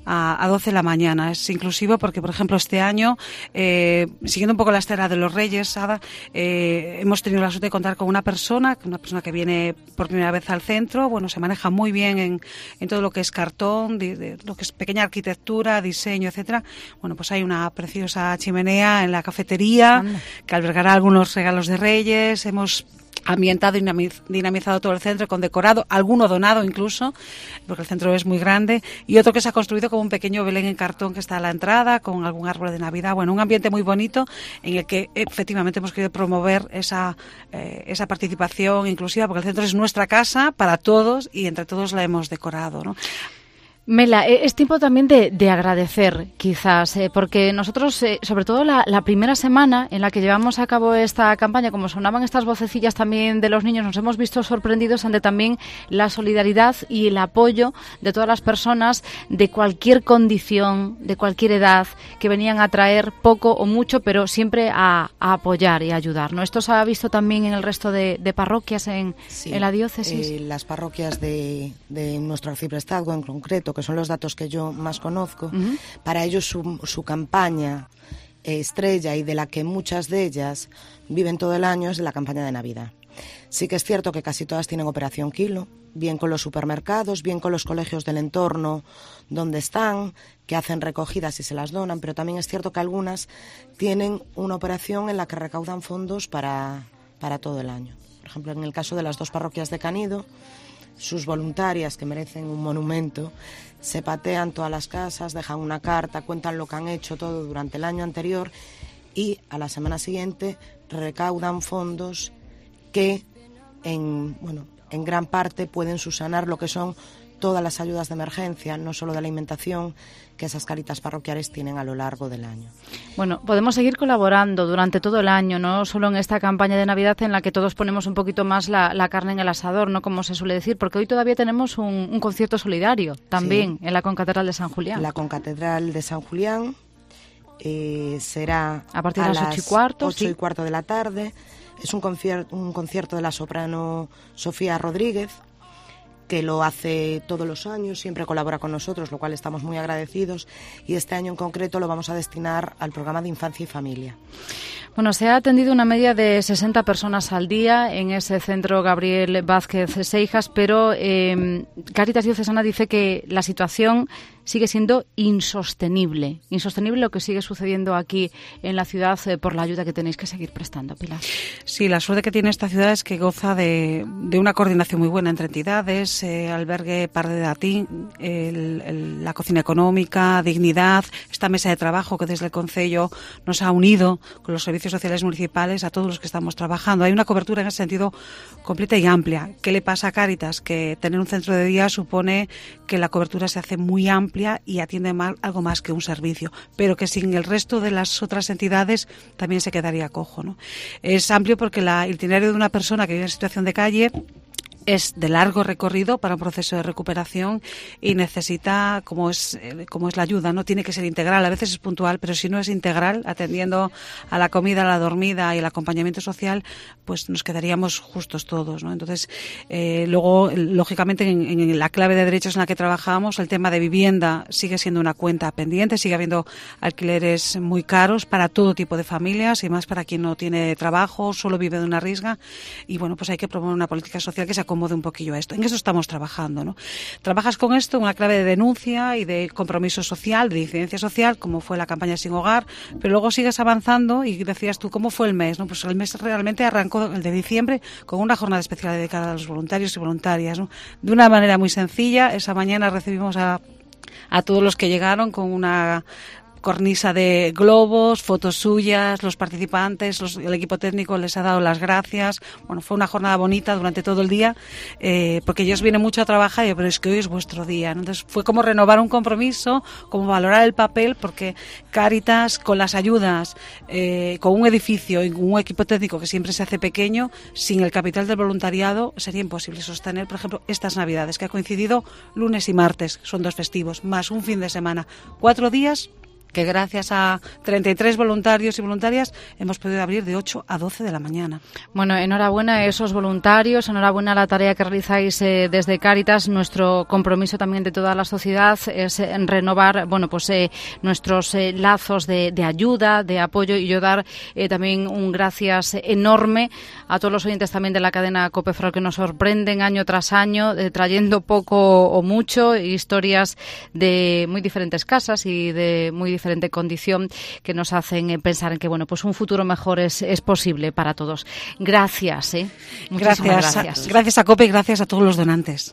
Speaker 6: a doce de la mañana. Es inclusivo porque, por ejemplo, este año, eh, siguiendo un poco la estela de los Reyes, Ada, eh, hemos tenido la suerte de contar con una persona, una persona que viene por primera vez al centro. Bueno, se maneja muy bien en, en todo lo que es cartón, de, de, lo que es pequeña arquitectura, diseño, etcétera. Bueno, pues hay una preciosa chimenea en la cafetería Anda. que albergará algunos regalos de Reyes. Hemos ambientado y dinamizado todo el centro con decorado, alguno donado incluso, porque el centro es muy grande, y otro que se ha construido como un pequeño Belén en cartón que está a la entrada, con algún árbol de Navidad. Bueno, un ambiente muy bonito en el que efectivamente hemos querido promover esa, eh, esa participación inclusiva, porque el centro es nuestra casa para todos y entre todos la hemos decorado, ¿no?
Speaker 1: Mela, es tiempo también de, de agradecer, quizás, eh, porque nosotros, eh, sobre todo la, la primera semana en la que llevamos a cabo esta campaña, como sonaban estas vocecillas también de los niños, nos hemos visto sorprendidos ante también la solidaridad y el apoyo de todas las personas de cualquier condición, de cualquier edad, que venían a traer poco o mucho, pero siempre a, a apoyar y a ayudar, ¿no? ¿Esto se ha visto también en el resto de, de parroquias en,
Speaker 4: sí,
Speaker 1: en la diócesis?
Speaker 4: Eh, las parroquias de, de nuestro arciprestazgo en concreto, que son los datos que yo más conozco, uh-huh. para ellos su, su campaña eh, estrella, y de la que muchas de ellas viven todo el año, es la campaña de Navidad. Sí que es cierto que casi todas tienen Operación Kilo, bien con los supermercados, bien con los colegios del entorno donde están, que hacen recogidas y se las donan, pero también es cierto que algunas tienen una operación en la que recaudan fondos para, para todo el año. Por ejemplo, en el caso de las dos parroquias de Canido, sus voluntarias, que merecen un monumento, se patean todas las casas, dejan una carta, cuentan lo que han hecho todo durante el año anterior y a la semana siguiente recaudan fondos que en, bueno, en gran parte pueden subsanar lo que son todas las ayudas de emergencia, no solo de alimentación, que esas caritas parroquiales tienen a lo largo del año.
Speaker 1: Bueno, podemos seguir colaborando durante todo el año, no solo en esta campaña de Navidad en la que todos ponemos un poquito más la, la carne en el asador, ¿no? Como se suele decir, porque hoy todavía tenemos un, un concierto solidario también, sí, en la Concatedral de San Julián.
Speaker 4: La Concatedral de San Julián eh, será
Speaker 1: a partir de las ocho y cuarto,
Speaker 4: ocho y cuarto de la tarde. Es un concierto, un concierto de la soprano Sofía Rodríguez, que lo hace todos los años, siempre colabora con nosotros, lo cual estamos muy agradecidos, y este año en concreto lo vamos a destinar al programa de Infancia y Familia.
Speaker 1: Bueno, se ha atendido una media de sesenta personas al día en ese centro Gabriel Vázquez Seijas, pero eh, Cáritas Diocesana dice que la situación sigue siendo insostenible. Insostenible lo que sigue sucediendo aquí en la ciudad eh, por la ayuda que tenéis que seguir prestando, Pilar.
Speaker 6: Sí, la suerte que tiene esta ciudad es que goza de, de una coordinación muy buena entre entidades, eh, Albergue Par de Datín, el, el, la cocina económica, Dignidad, esta mesa de trabajo que desde el Concello nos ha unido con los servicios sociales municipales a todos los que estamos trabajando. Hay una cobertura en ese sentido completa y amplia. ¿Qué le pasa a Cáritas? Que tener un centro de día supone que la cobertura se hace muy amplia y atiende mal, algo más que un servicio, pero que sin el resto de las otras entidades también se quedaría cojo, ¿no? Es amplio porque la, el itinerario de una persona que vive en situación de calle es de largo recorrido para un proceso de recuperación y necesita, como es como es la ayuda, no tiene que ser integral, a veces es puntual, pero si no es integral, atendiendo a la comida, a la dormida y el acompañamiento social, pues nos quedaríamos justos todos, ¿no? Entonces, eh, luego, lógicamente, en, en la clave de derechos en la que trabajamos, el tema de vivienda sigue siendo una cuenta pendiente, sigue habiendo alquileres muy caros para todo tipo de familias y más para quien no tiene trabajo, solo vive de una risga, y bueno, pues hay que promover una política social que se acomode un poquillo a esto. En eso estamos trabajando, ¿no? Trabajas con esto, una clave de denuncia y de compromiso social, de incidencia social, como fue la campaña Sin Hogar, pero luego sigues avanzando y decías tú, ¿cómo fue el mes? ¿No? Pues el mes realmente arrancó el de diciembre con una jornada especial dedicada a los voluntarios y voluntarias, ¿no? De una manera muy sencilla. Esa mañana recibimos a, a todos los que llegaron con una cornisa de globos, fotos suyas, los participantes, los, el equipo técnico les ha dado las gracias. Bueno, fue una jornada bonita durante todo el día, eh, porque ellos vienen mucho a trabajar, y, pero es que hoy es vuestro día, ¿no? Entonces fue como renovar un compromiso, como valorar el papel, porque Cáritas, con las ayudas, eh, con un edificio y un equipo técnico que siempre se hace pequeño, sin el capital del voluntariado sería imposible sostener, por ejemplo, estas Navidades, que ha coincidido lunes y martes, son dos festivos, más un fin de semana, cuatro días que gracias a treinta y tres voluntarios y voluntarias hemos podido abrir de ocho a doce de la mañana.
Speaker 1: Bueno, enhorabuena a esos voluntarios, enhorabuena a la tarea que realizáis eh, desde Cáritas. Nuestro compromiso también de toda la sociedad es eh, renovar, bueno, pues eh, nuestros eh, lazos de, de ayuda, de apoyo, y yo dar eh, también un gracias enorme a todos los oyentes también de la cadena COPE Ferrol, que nos sorprenden año tras año, eh, trayendo poco o mucho, historias de muy diferentes casas y de muy diferente condición, que nos hacen pensar en que, bueno, pues un futuro mejor es, es posible para todos. Gracias, ¿eh?
Speaker 6: Gracias,
Speaker 1: gracias.
Speaker 6: A, gracias a COPE y gracias a todos los donantes.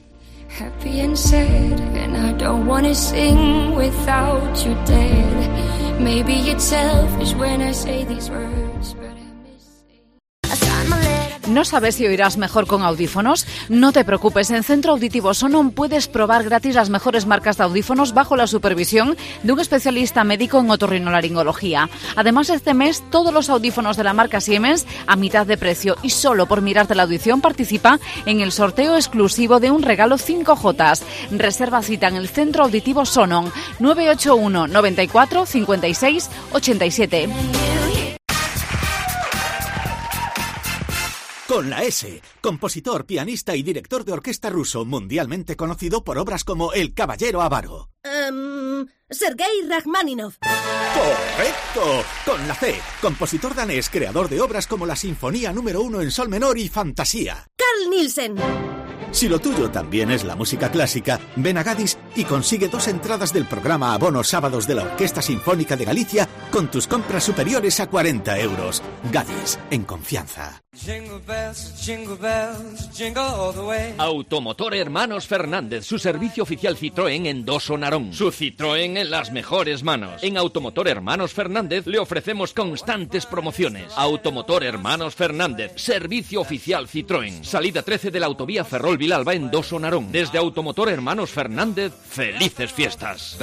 Speaker 24: Happy and sad, and I don't want to sing without you dead. Maybe it's selfish when I say these words, but
Speaker 1: ¿no sabes si oirás mejor con audífonos? No te preocupes, en Centro Auditivo Sonon puedes probar gratis las mejores marcas de audífonos bajo la supervisión de un especialista médico en otorrinolaringología. Además, este mes todos los audífonos de la marca Siemens a mitad de precio, y solo por mirarte la audición participa en el sorteo exclusivo de un regalo cinco J. Reserva cita en el Centro Auditivo Sonon nueve ocho uno, noventa y cuatro, cincuenta y seis, ochenta y siete.
Speaker 5: Con la S, compositor, pianista y director de orquesta ruso, mundialmente conocido por obras como El Caballero Avaro.
Speaker 9: Um, Sergei Rachmaninov.
Speaker 5: ¡Correcto! Con la C, compositor danés, creador de obras como la Sinfonía número uno en sol menor y Fantasía.
Speaker 9: Carl Nielsen.
Speaker 5: Si lo tuyo también es la música clásica, ven a Gadis y consigue dos entradas del programa Abonos Sábados de la Orquesta Sinfónica de Galicia con tus compras superiores a cuarenta euros. Gadis, en confianza.
Speaker 3: Jingle bells, jingle bells, jingle all the way. Automotor Hermanos Fernández, su servicio oficial Citroën en Doso Narón. Su Citroën en las mejores manos. En Automotor Hermanos Fernández le ofrecemos constantes promociones. Automotor Hermanos Fernández, servicio oficial Citroën. Salida trece de la autovía Ferrol-Vilalba en Doso Narón. Desde Automotor Hermanos Fernández, felices fiestas.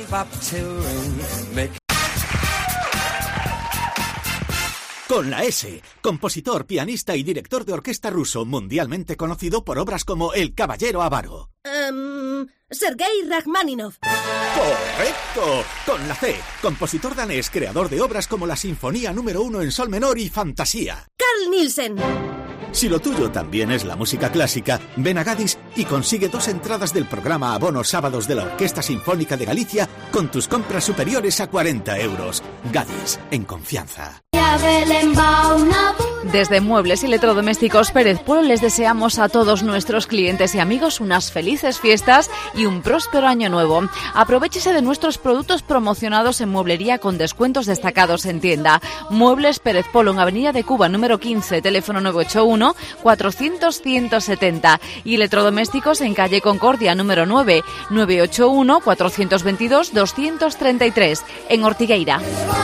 Speaker 5: Con la S, compositor, pianista y director de orquesta ruso, mundialmente conocido por obras como El Caballero Avaro.
Speaker 9: Um, Sergei Rachmaninov.
Speaker 5: ¡Correcto! Con la C, compositor danés, creador de obras como la Sinfonía número uno en sol menor y Fantasía.
Speaker 9: Carl Nielsen.
Speaker 5: Si lo tuyo también es la música clásica, ven a Gadis y consigue dos entradas del programa Abonos Sábados de la Orquesta Sinfónica de Galicia con tus compras superiores a cuarenta euros. Gadis, en confianza.
Speaker 22: a Belén va una burra.
Speaker 1: Desde Muebles y Electrodomésticos Pérez Polo les deseamos a todos nuestros clientes y amigos unas felices fiestas y un próspero año nuevo. Aprovechese de nuestros productos promocionados en mueblería con descuentos destacados en tienda. Muebles Pérez Polo en Avenida de Cuba número quince, teléfono nueve ocho uno, cuatrocientos, ciento setenta, y Electrodomésticos en calle Concordia número nueve, nueve ocho uno, cuatrocientos veintidós, doscientos treinta y tres, en Ortigueira.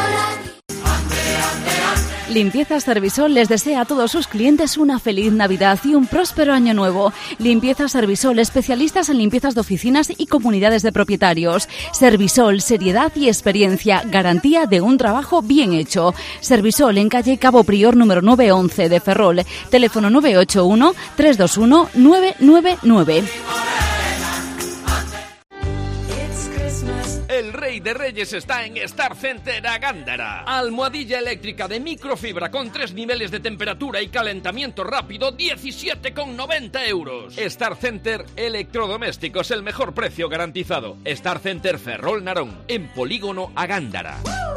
Speaker 1: Limpiezas Servisol les desea a todos sus clientes una feliz Navidad y un próspero año nuevo. Limpiezas Servisol, especialistas en limpiezas de oficinas y comunidades de propietarios. Servisol, seriedad y experiencia, garantía de un trabajo bien hecho. Servisol en calle Cabo Prior número nueve once de Ferrol, teléfono nueve ocho uno, tres dos uno, nueve nueve nueve.
Speaker 3: El Rey de Reyes está en Star Center a Gándara. Almohadilla eléctrica de microfibra con tres niveles de temperatura y calentamiento rápido, diecisiete con noventa euros. Star Center Electrodomésticos, el mejor precio garantizado. Star Center Ferrol Narón, en Polígono a Gándara.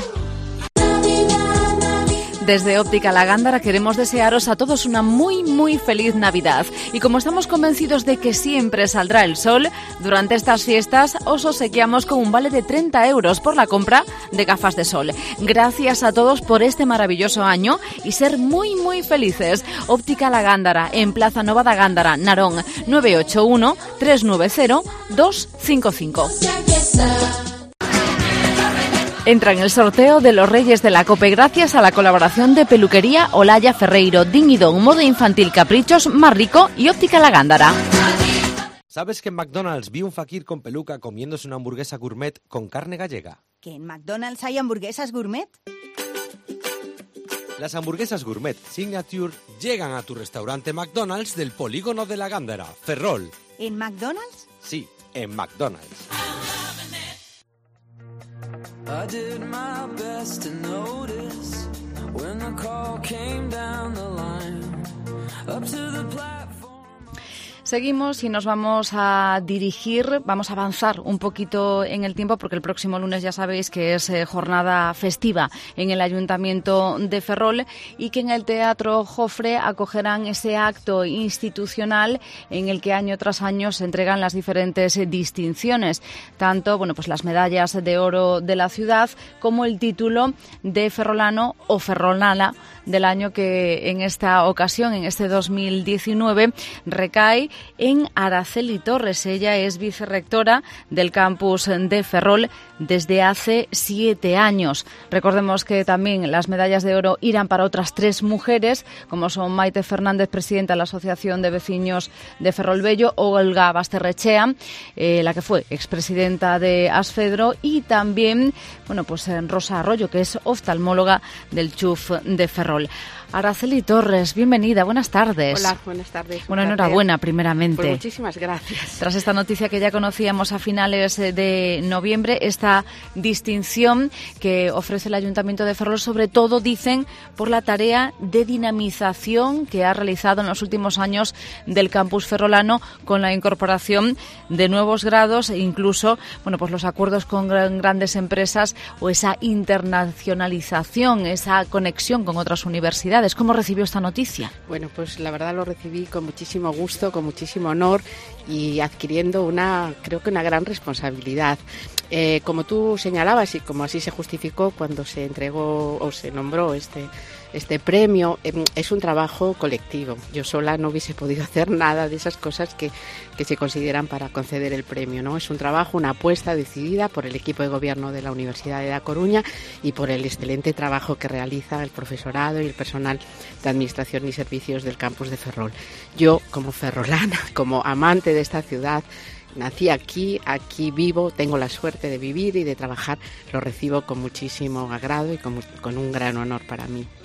Speaker 1: Desde Óptica La Gándara queremos desearos a todos una muy muy feliz Navidad y como estamos convencidos de que siempre saldrá el sol, durante estas fiestas os obsequiamos con un vale de treinta euros por la compra de gafas de sol. Gracias a todos por este maravilloso año y ser muy muy felices. Óptica La Gándara en Plaza Nova da Gándara, Narón, nueve ocho uno, tres nueve cero, dos cinco cinco. Entra en el sorteo de los Reyes de la COPE gracias a la colaboración de Peluquería Olaya Ferreiro, Ding y Dong, Modo Infantil Caprichos, Más Rico y Óptica La Gándara.
Speaker 8: ¿Sabes que en McDonald's vi un fakir con peluca comiéndose una hamburguesa gourmet con carne gallega?
Speaker 10: ¿Que en McDonald's hay hamburguesas gourmet?
Speaker 8: Las hamburguesas gourmet Signature llegan a tu restaurante McDonald's del Polígono de La Gándara, Ferrol.
Speaker 10: ¿En McDonald's?
Speaker 8: Sí, en McDonald's.
Speaker 11: I did my best to notice when the call came down the line up to the platform.
Speaker 1: Seguimos y nos vamos a dirigir, vamos a avanzar un poquito en el tiempo porque el próximo lunes ya sabéis que es eh, jornada festiva en el Ayuntamiento de Ferrol y que en el Teatro Jofre acogerán ese acto institucional en el que año tras año se entregan las diferentes eh, distinciones, tanto bueno pues las medallas de oro de la ciudad como el título de ferrolano o ferrolana del año que en esta ocasión, en este dos mil diecinueve, recae en Araceli Torres. Ella es vicerrectora del campus de Ferrol desde hace siete años. Recordemos que también las medallas de oro irán para otras tres mujeres, como son Maite Fernández, presidenta de la Asociación de Vecinos de Ferrol Bello, o Olga Basterrechea, eh, la que fue expresidenta de Asfedro, y también bueno pues Rosa Arroyo, que es oftalmóloga del C H U F de Ferrol. Araceli Torres, bienvenida, buenas tardes.
Speaker 12: Hola, buenas tardes.
Speaker 1: Bueno, enhorabuena primeramente.
Speaker 12: Pues muchísimas gracias.
Speaker 1: Tras esta noticia que ya conocíamos a finales de noviembre, esta distinción que ofrece el Ayuntamiento de Ferrol, sobre todo, dicen, por la tarea de dinamización que ha realizado en los últimos años del campus ferrolano con la incorporación de nuevos grados e incluso, bueno, pues los acuerdos con grandes empresas o esa internacionalización, esa conexión con otras universidades. ¿Cómo recibió esta noticia?
Speaker 12: Bueno, pues la verdad lo recibí con muchísimo gusto, con muchísimo honor y adquiriendo una, creo que una gran responsabilidad. Eh, como tú señalabas y como así se justificó cuando se entregó o se nombró este este premio, eh, es un trabajo colectivo. Yo sola no hubiese podido hacer nada de esas cosas que, que se consideran para conceder el premio, ¿no? Es un trabajo, una apuesta decidida por el equipo de gobierno de la Universidad de La Coruña y por el excelente trabajo que realiza el profesorado y el personal de Administración y Servicios del campus de Ferrol. Yo, como ferrolana, como amante de esta ciudad, nací aquí, aquí vivo, tengo la suerte de vivir y de trabajar, lo recibo con muchísimo agrado y con, con un gran honor para mí.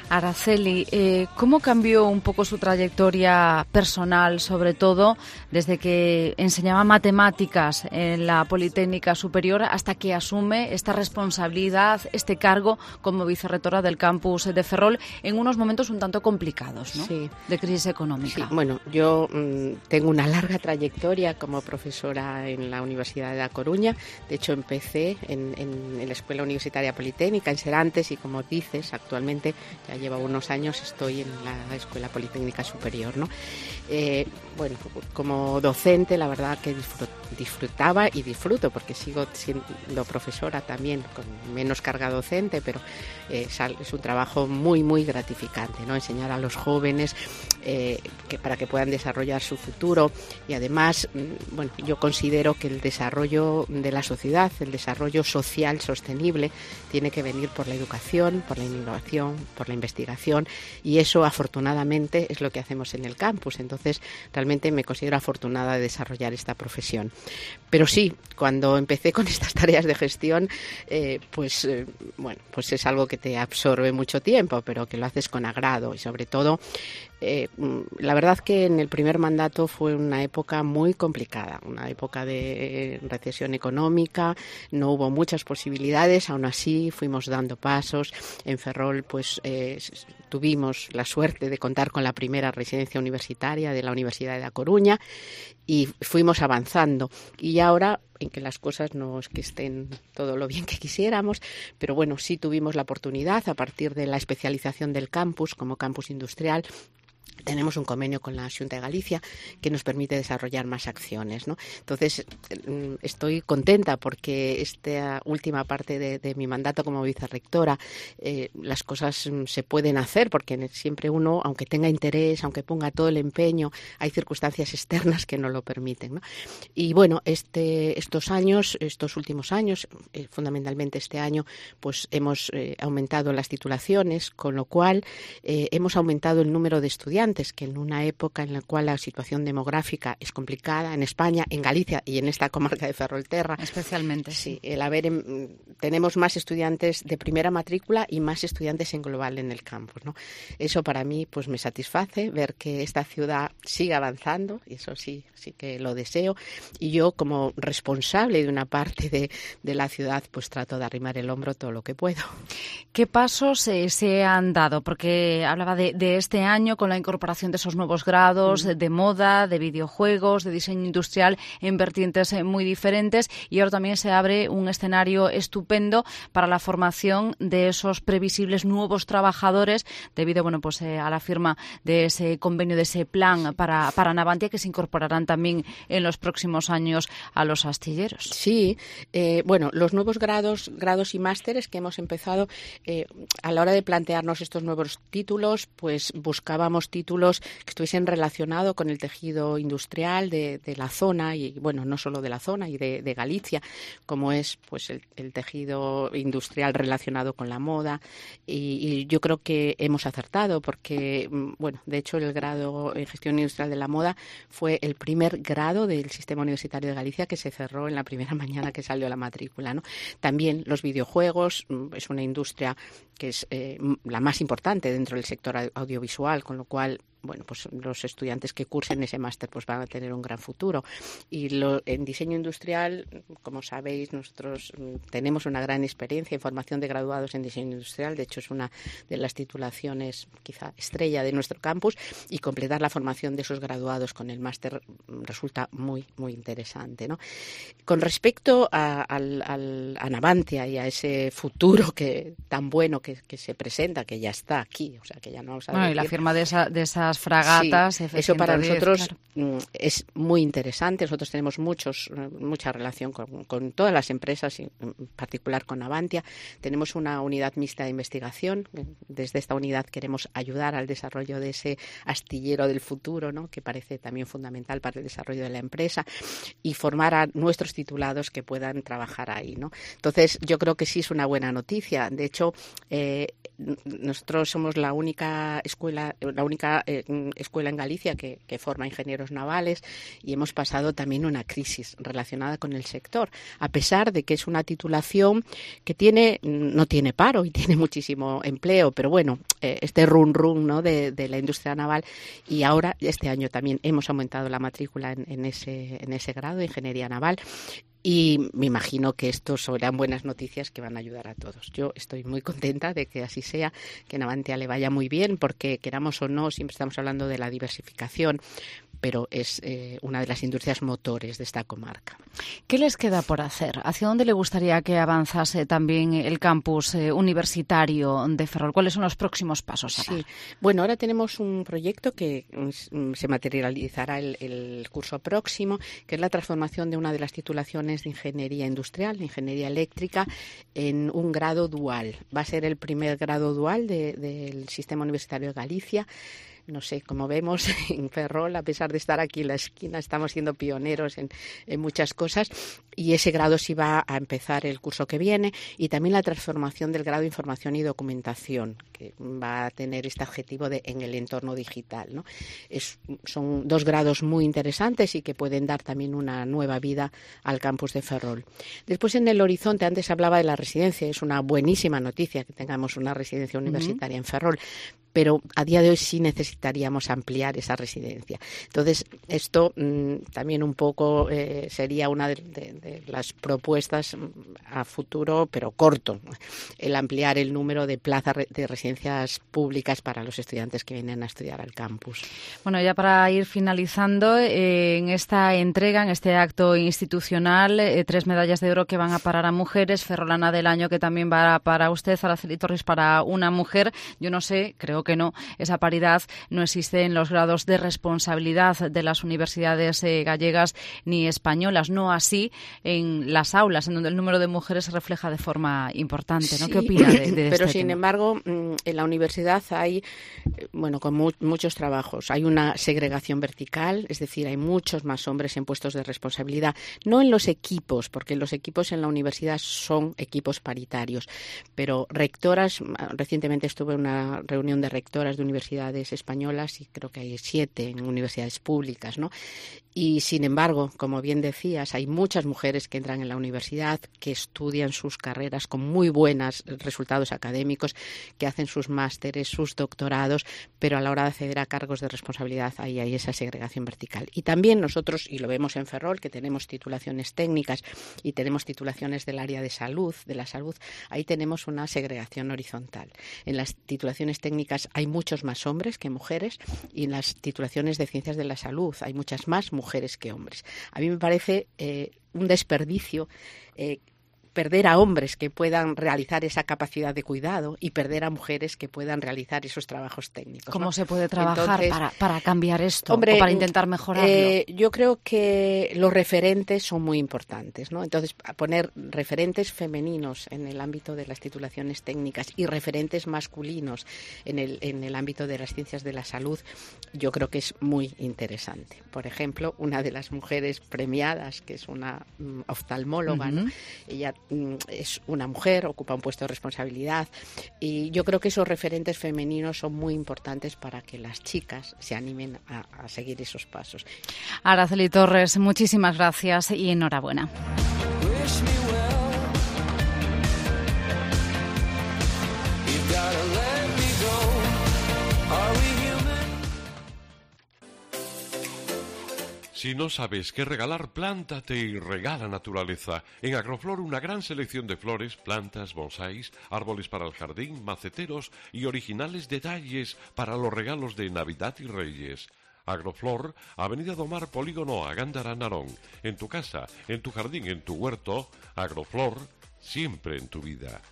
Speaker 1: Araceli, eh, ¿cómo cambió un poco su trayectoria personal, sobre todo desde que enseñaba matemáticas en la Politécnica Superior hasta que asume esta responsabilidad, este cargo como vicerrectora del campus de Ferrol en unos momentos un tanto complicados, ¿no?
Speaker 12: Sí.
Speaker 1: De crisis económica?
Speaker 12: Sí, bueno, yo mmm, tengo una larga trayectoria como profesora en la Universidad de La Coruña. De hecho, empecé en, en, en la Escuela Universitaria Politécnica, en Serantes, y como dices, actualmente ya llevo unos años estoy en la Escuela Politécnica Superior, ¿no? Eh, bueno, como docente, la verdad que disfrutaba y disfruto, porque sigo siendo profesora también, con menos carga docente, pero eh, es un trabajo muy, muy gratificante, ¿no? Enseñar a los jóvenes eh, que para que puedan desarrollar su futuro, y además, bueno, yo considero que el desarrollo de la sociedad, el desarrollo social sostenible, tiene que venir por la educación, por la innovación, por la investigación, y eso afortunadamente es lo que hacemos en el campus. Entonces realmente me considero afortunada de desarrollar esta profesión. Pero sí, cuando empecé con estas tareas de gestión, eh, pues eh, bueno, pues es algo que te absorbe mucho tiempo, pero que lo haces con agrado, y sobre todo Eh, la verdad que en el primer mandato fue una época muy complicada, una época de recesión económica, no hubo muchas posibilidades, aún así fuimos dando pasos. En Ferrol pues eh, tuvimos la suerte de contar con la primera residencia universitaria de la Universidad de La Coruña y fuimos avanzando, y ahora en que las cosas no es que estén todo lo bien que quisiéramos, pero bueno, sí tuvimos la oportunidad, a partir de la especialización del campus como campus industrial, tenemos un convenio con la Xunta de Galicia que nos permite desarrollar más acciones, ¿no? Entonces, estoy contenta porque esta última parte de, de mi mandato como vicerrectora, eh, las cosas se pueden hacer, porque siempre uno, aunque tenga interés, aunque ponga todo el empeño, hay circunstancias externas que no lo permiten, ¿no? Y bueno, este, estos años, estos últimos años, eh, fundamentalmente este año, pues hemos eh, aumentado las titulaciones, con lo cual eh, hemos aumentado el número de estudiantes, que en una época en la cual la situación demográfica es complicada en España, en Galicia y en esta comarca de Ferrolterra
Speaker 1: especialmente,
Speaker 12: sí, el haber en, tenemos más estudiantes de primera matrícula y más estudiantes en global en el campus, ¿no? Eso para mí pues me satisface, ver que esta ciudad sigue avanzando, y eso sí, sí que lo deseo, y yo como responsable de una parte de, de la ciudad pues trato de arrimar el hombro todo lo que puedo.
Speaker 1: ¿Qué pasos eh, se han dado? Porque hablaba de, de este año con la incorporación de esos nuevos grados mm. de moda, de videojuegos, de diseño industrial en vertientes muy diferentes, y ahora también se abre un escenario estupendo para la formación de esos previsibles nuevos trabajadores debido, bueno, pues eh, a la firma de ese convenio, de ese plan para, para Navantia, que se incorporarán también en los próximos años a los astilleros.
Speaker 12: Sí, eh, bueno, los nuevos grados, grados y másteres que hemos empezado, eh, a la hora de plantearnos estos nuevos títulos, pues buscábamos títulos que estuviesen relacionados con el tejido industrial de, de la zona, y bueno, no solo de la zona y de, de Galicia, como es pues el, el tejido industrial relacionado con la moda, y, y yo creo que hemos acertado, porque bueno, de hecho el grado en gestión industrial de la moda fue el primer grado del sistema universitario de Galicia que se cerró en la primera mañana que salió la matrícula, ¿no? También los videojuegos, es una industria que es eh, la más importante dentro del sector audiovisual, con lo cual bueno, pues los estudiantes que cursen ese máster pues van a tener un gran futuro. Y lo, en diseño industrial, como sabéis, nosotros tenemos una gran experiencia en formación de graduados en diseño industrial. De hecho, es una de las titulaciones quizá estrella de nuestro campus, y completar la formación de esos graduados con el máster resulta muy, muy interesante, ¿no? Con respecto a, al, al, a Navantia y a ese futuro que tan bueno que, que se presenta, que ya está aquí, o sea, que ya no vamos a
Speaker 1: bueno, y la firma de esa, de esa fragatas,
Speaker 12: sí,
Speaker 1: F ciento diez,
Speaker 12: eso para nosotros
Speaker 1: claro.
Speaker 12: es muy interesante. Nosotros tenemos muchos mucha relación con, con todas las empresas, y en particular con Navantia. Tenemos una unidad mixta de investigación. Desde esta unidad queremos ayudar al desarrollo de ese astillero del futuro, ¿no? Que parece también fundamental para el desarrollo de la empresa, y formar a nuestros titulados que puedan trabajar ahí, ¿no? Entonces, yo creo que sí es una buena noticia. De hecho, eh, nosotros somos la única escuela, la única eh, escuela en Galicia que, que forma ingenieros navales y hemos pasado también una crisis relacionada con el sector, a pesar de que es una titulación que tiene, no tiene paro y tiene muchísimo empleo, pero bueno, eh, este run run, ¿no?, de, de la industria naval, y ahora este año también hemos aumentado la matrícula en, en ese en ese grado de ingeniería naval. Y me imagino que esto serán buenas noticias que van a ayudar a todos. Yo estoy muy contenta de que así sea, que Navantia le vaya muy bien, porque queramos o no, siempre estamos hablando de la diversificación, pero es eh, una de las industrias motores de esta comarca.
Speaker 1: ¿Qué les queda por hacer? ¿Hacia dónde le gustaría que avanzase también el campus eh, universitario de Ferrol? ¿Cuáles son los próximos pasos?
Speaker 12: Sí, bueno, ahora tenemos un proyecto que mm, se materializará el, el curso próximo, que es la transformación de una de las titulaciones de ingeniería industrial, de ingeniería eléctrica, en un grado dual. Va a ser el primer grado dual de, del sistema universitario de Galicia. No sé, como vemos en Ferrol, a pesar de estar aquí en la esquina, estamos siendo pioneros en, en muchas cosas, y ese grado sí va a empezar el curso que viene, y también la transformación del grado de información y documentación, que va a tener este adjetivo de en el entorno digital, ¿no? Es, son dos grados muy interesantes y que pueden dar también una nueva vida al campus de Ferrol. Después, en el horizonte, antes hablaba de la residencia, es una buenísima noticia que tengamos una residencia universitaria uh-huh. en Ferrol, pero a día de hoy sí necesitaríamos ampliar esa residencia. Entonces, esto mmm, también un poco eh, sería una de, de, de las propuestas a futuro, pero corto, el ampliar el número de plazas de residencias públicas para los estudiantes que vienen a estudiar al campus.
Speaker 1: Bueno, ya para ir finalizando, eh, en esta entrega, en este acto institucional, eh, tres medallas de oro que van a parar a mujeres, Ferrolana del Año que también va para usted, Araceli Torres, para una mujer. Yo no sé, creo que no, esa paridad no existe en los grados de responsabilidad de las universidades eh, gallegas ni españolas, no así en las aulas, en donde el número de mujeres se refleja de forma importante, ¿no?
Speaker 12: Sí,
Speaker 1: ¿qué opina de, de
Speaker 12: pero
Speaker 1: este
Speaker 12: sin
Speaker 1: tema?
Speaker 12: embargo, en la universidad hay, bueno, con mu- muchos trabajos, hay una segregación vertical, es decir, hay muchos más hombres en puestos de responsabilidad, no en los equipos, porque los equipos en la universidad son equipos paritarios, pero rectoras, recientemente estuve en una reunión de rectoras de universidades españolas y creo que hay siete en universidades públicas, ¿no? Y sin embargo, como bien decías, hay muchas mujeres que entran en la universidad, que estudian sus carreras con muy buenos resultados académicos, que hacen sus másteres, sus doctorados, pero a la hora de acceder a cargos de responsabilidad ahí hay esa segregación vertical. Y también nosotros, y lo vemos en Ferrol, que tenemos titulaciones técnicas y tenemos titulaciones del área de salud, de la salud, ahí tenemos una segregación horizontal. En las titulaciones técnicas hay muchos más hombres que mujeres y en las titulaciones de ciencias de la salud hay muchas más mujeres que hombres. A mí me parece eh, un desperdicio eh, perder a hombres que puedan realizar esa capacidad de cuidado y perder a mujeres que puedan realizar esos trabajos técnicos,
Speaker 1: ¿Cómo
Speaker 12: ¿no?
Speaker 1: se puede trabajar
Speaker 12: Entonces,
Speaker 1: para, para cambiar esto
Speaker 12: hombre,
Speaker 1: o para intentar mejorarlo?
Speaker 12: Eh, yo creo que los referentes son muy importantes, ¿no? Entonces, poner referentes femeninos en el ámbito de las titulaciones técnicas y referentes masculinos en el, en el ámbito de las ciencias de la salud, yo creo que es muy interesante. Por ejemplo, una de las mujeres premiadas, que es una um, oftalmóloga, uh-huh. ¿no? Ella es una mujer, ocupa un puesto de responsabilidad y yo creo que esos referentes femeninos son muy importantes para que las chicas se animen a, a seguir esos pasos.
Speaker 1: Araceli Torres, muchísimas gracias y enhorabuena.
Speaker 18: Si no sabes qué regalar, plántate y regala naturaleza. En Agroflor una gran selección de flores, plantas, bonsáis, árboles para el jardín, maceteros y originales detalles para los regalos de Navidad y Reyes. Agroflor, Avenida Domar, Polígono A, Gándara, Narón. En tu casa, en tu jardín, en tu huerto, Agroflor, siempre en tu vida.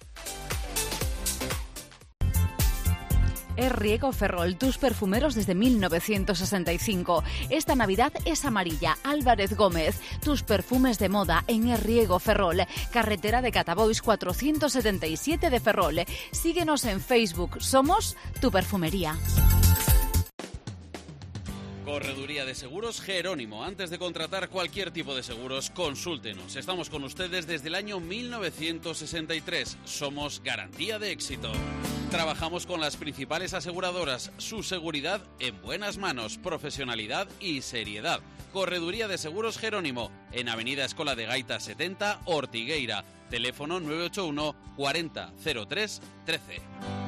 Speaker 1: Es Riego Ferrol, tus perfumeros desde mil novecientos sesenta y cinco. Esta Navidad es amarilla. Álvarez Gómez, tus perfumes de moda en Es Riego Ferrol. Carretera de Catabois cuatrocientos setenta y siete de Ferrol. Síguenos en Facebook. Somos tu perfumería.
Speaker 14: Correduría de Seguros Jerónimo. Antes de contratar cualquier tipo de seguros, consúltenos. Estamos con ustedes desde el año mil novecientos sesenta y tres. Somos garantía de éxito. Trabajamos con las principales aseguradoras. Su seguridad en buenas manos, profesionalidad y seriedad. Correduría de Seguros Jerónimo, en Avenida Escola de Gaita setenta, Ortigueira. Teléfono nueve ocho uno cuarenta cero tres trece.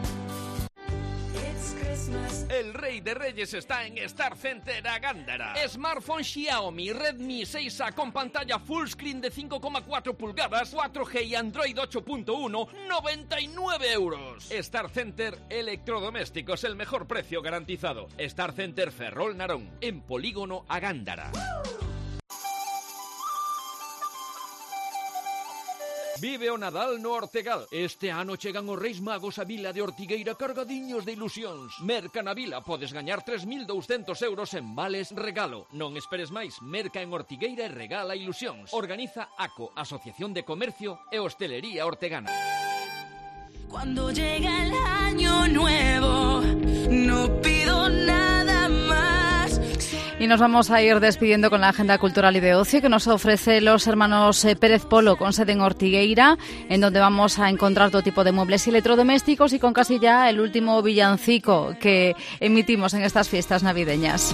Speaker 3: El Rey de Reyes está en Star Center a Gándara. Smartphone Xiaomi Redmi seis A con pantalla full screen de cinco coma cuatro pulgadas, cuatro G y Android ocho punto uno, noventa y nueve euros. Star Center Electrodomésticos, el mejor precio garantizado. Star Center Ferrol Narón, en Polígono a Gándara. Vive o Nadal no Ortegal. Este ano chegan os Reis Magos a Vila de Ortigueira cargadiños de ilusións. Merca na Vila, podes gañar tres mil douscentos euros en vales regalo. Non esperes máis, merca en Ortigueira e regala ilusións. Organiza ACO, Asociación de Comercio e Hostelería Ortegana.
Speaker 15: Cuando llega el año nuevo, no pido nada más.
Speaker 1: Y nos vamos a ir despidiendo con la agenda cultural y de ocio que nos ofrece los hermanos Pérez Polo, con sede en Ortigueira, en donde vamos a encontrar todo tipo de muebles y electrodomésticos y con casi ya el último villancico que emitimos en estas fiestas navideñas.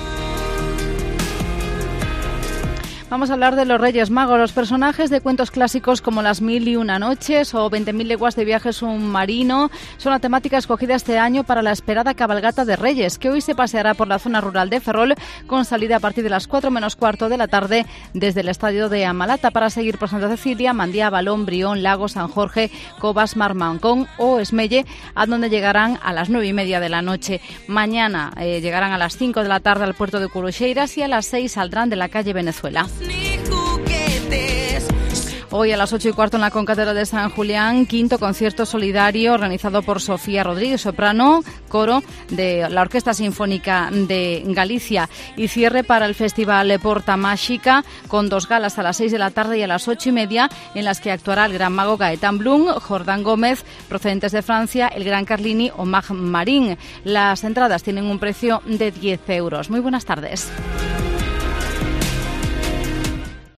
Speaker 1: Vamos a hablar de los Reyes Magos, los personajes de cuentos clásicos como Las Mil y Una Noches o Veinte Mil Leguas de Viaje Submarino son la temática escogida este año para la esperada cabalgata de Reyes, que hoy se paseará por la zona rural de Ferrol con salida a partir de las cuatro menos cuarto de la tarde desde el estadio de Amalata para seguir por Santa Cecilia, Mandía, Balón, Brión, Lago, San Jorge, Cobas, Marmancón o Esmelle, a donde llegarán a las nueve y media de la noche. Mañana eh, llegarán a las cinco de la tarde al puerto de Curuxeiras y a las seis saldrán de la calle Venezuela. Hoy a las ocho y cuarto en la Concatedral de San Julián, quinto concierto solidario organizado por Sofía Rodríguez, soprano, coro de la Orquesta Sinfónica de Galicia, y cierre para el Festival Porta Máxica con dos galas a las seis de la tarde y a las ocho y media en las que actuará el gran mago Gaetán Blum, Jordán Gómez, procedentes de Francia, el gran Carlini o Mag Marín. Las entradas tienen un precio de diez euros. Muy buenas tardes.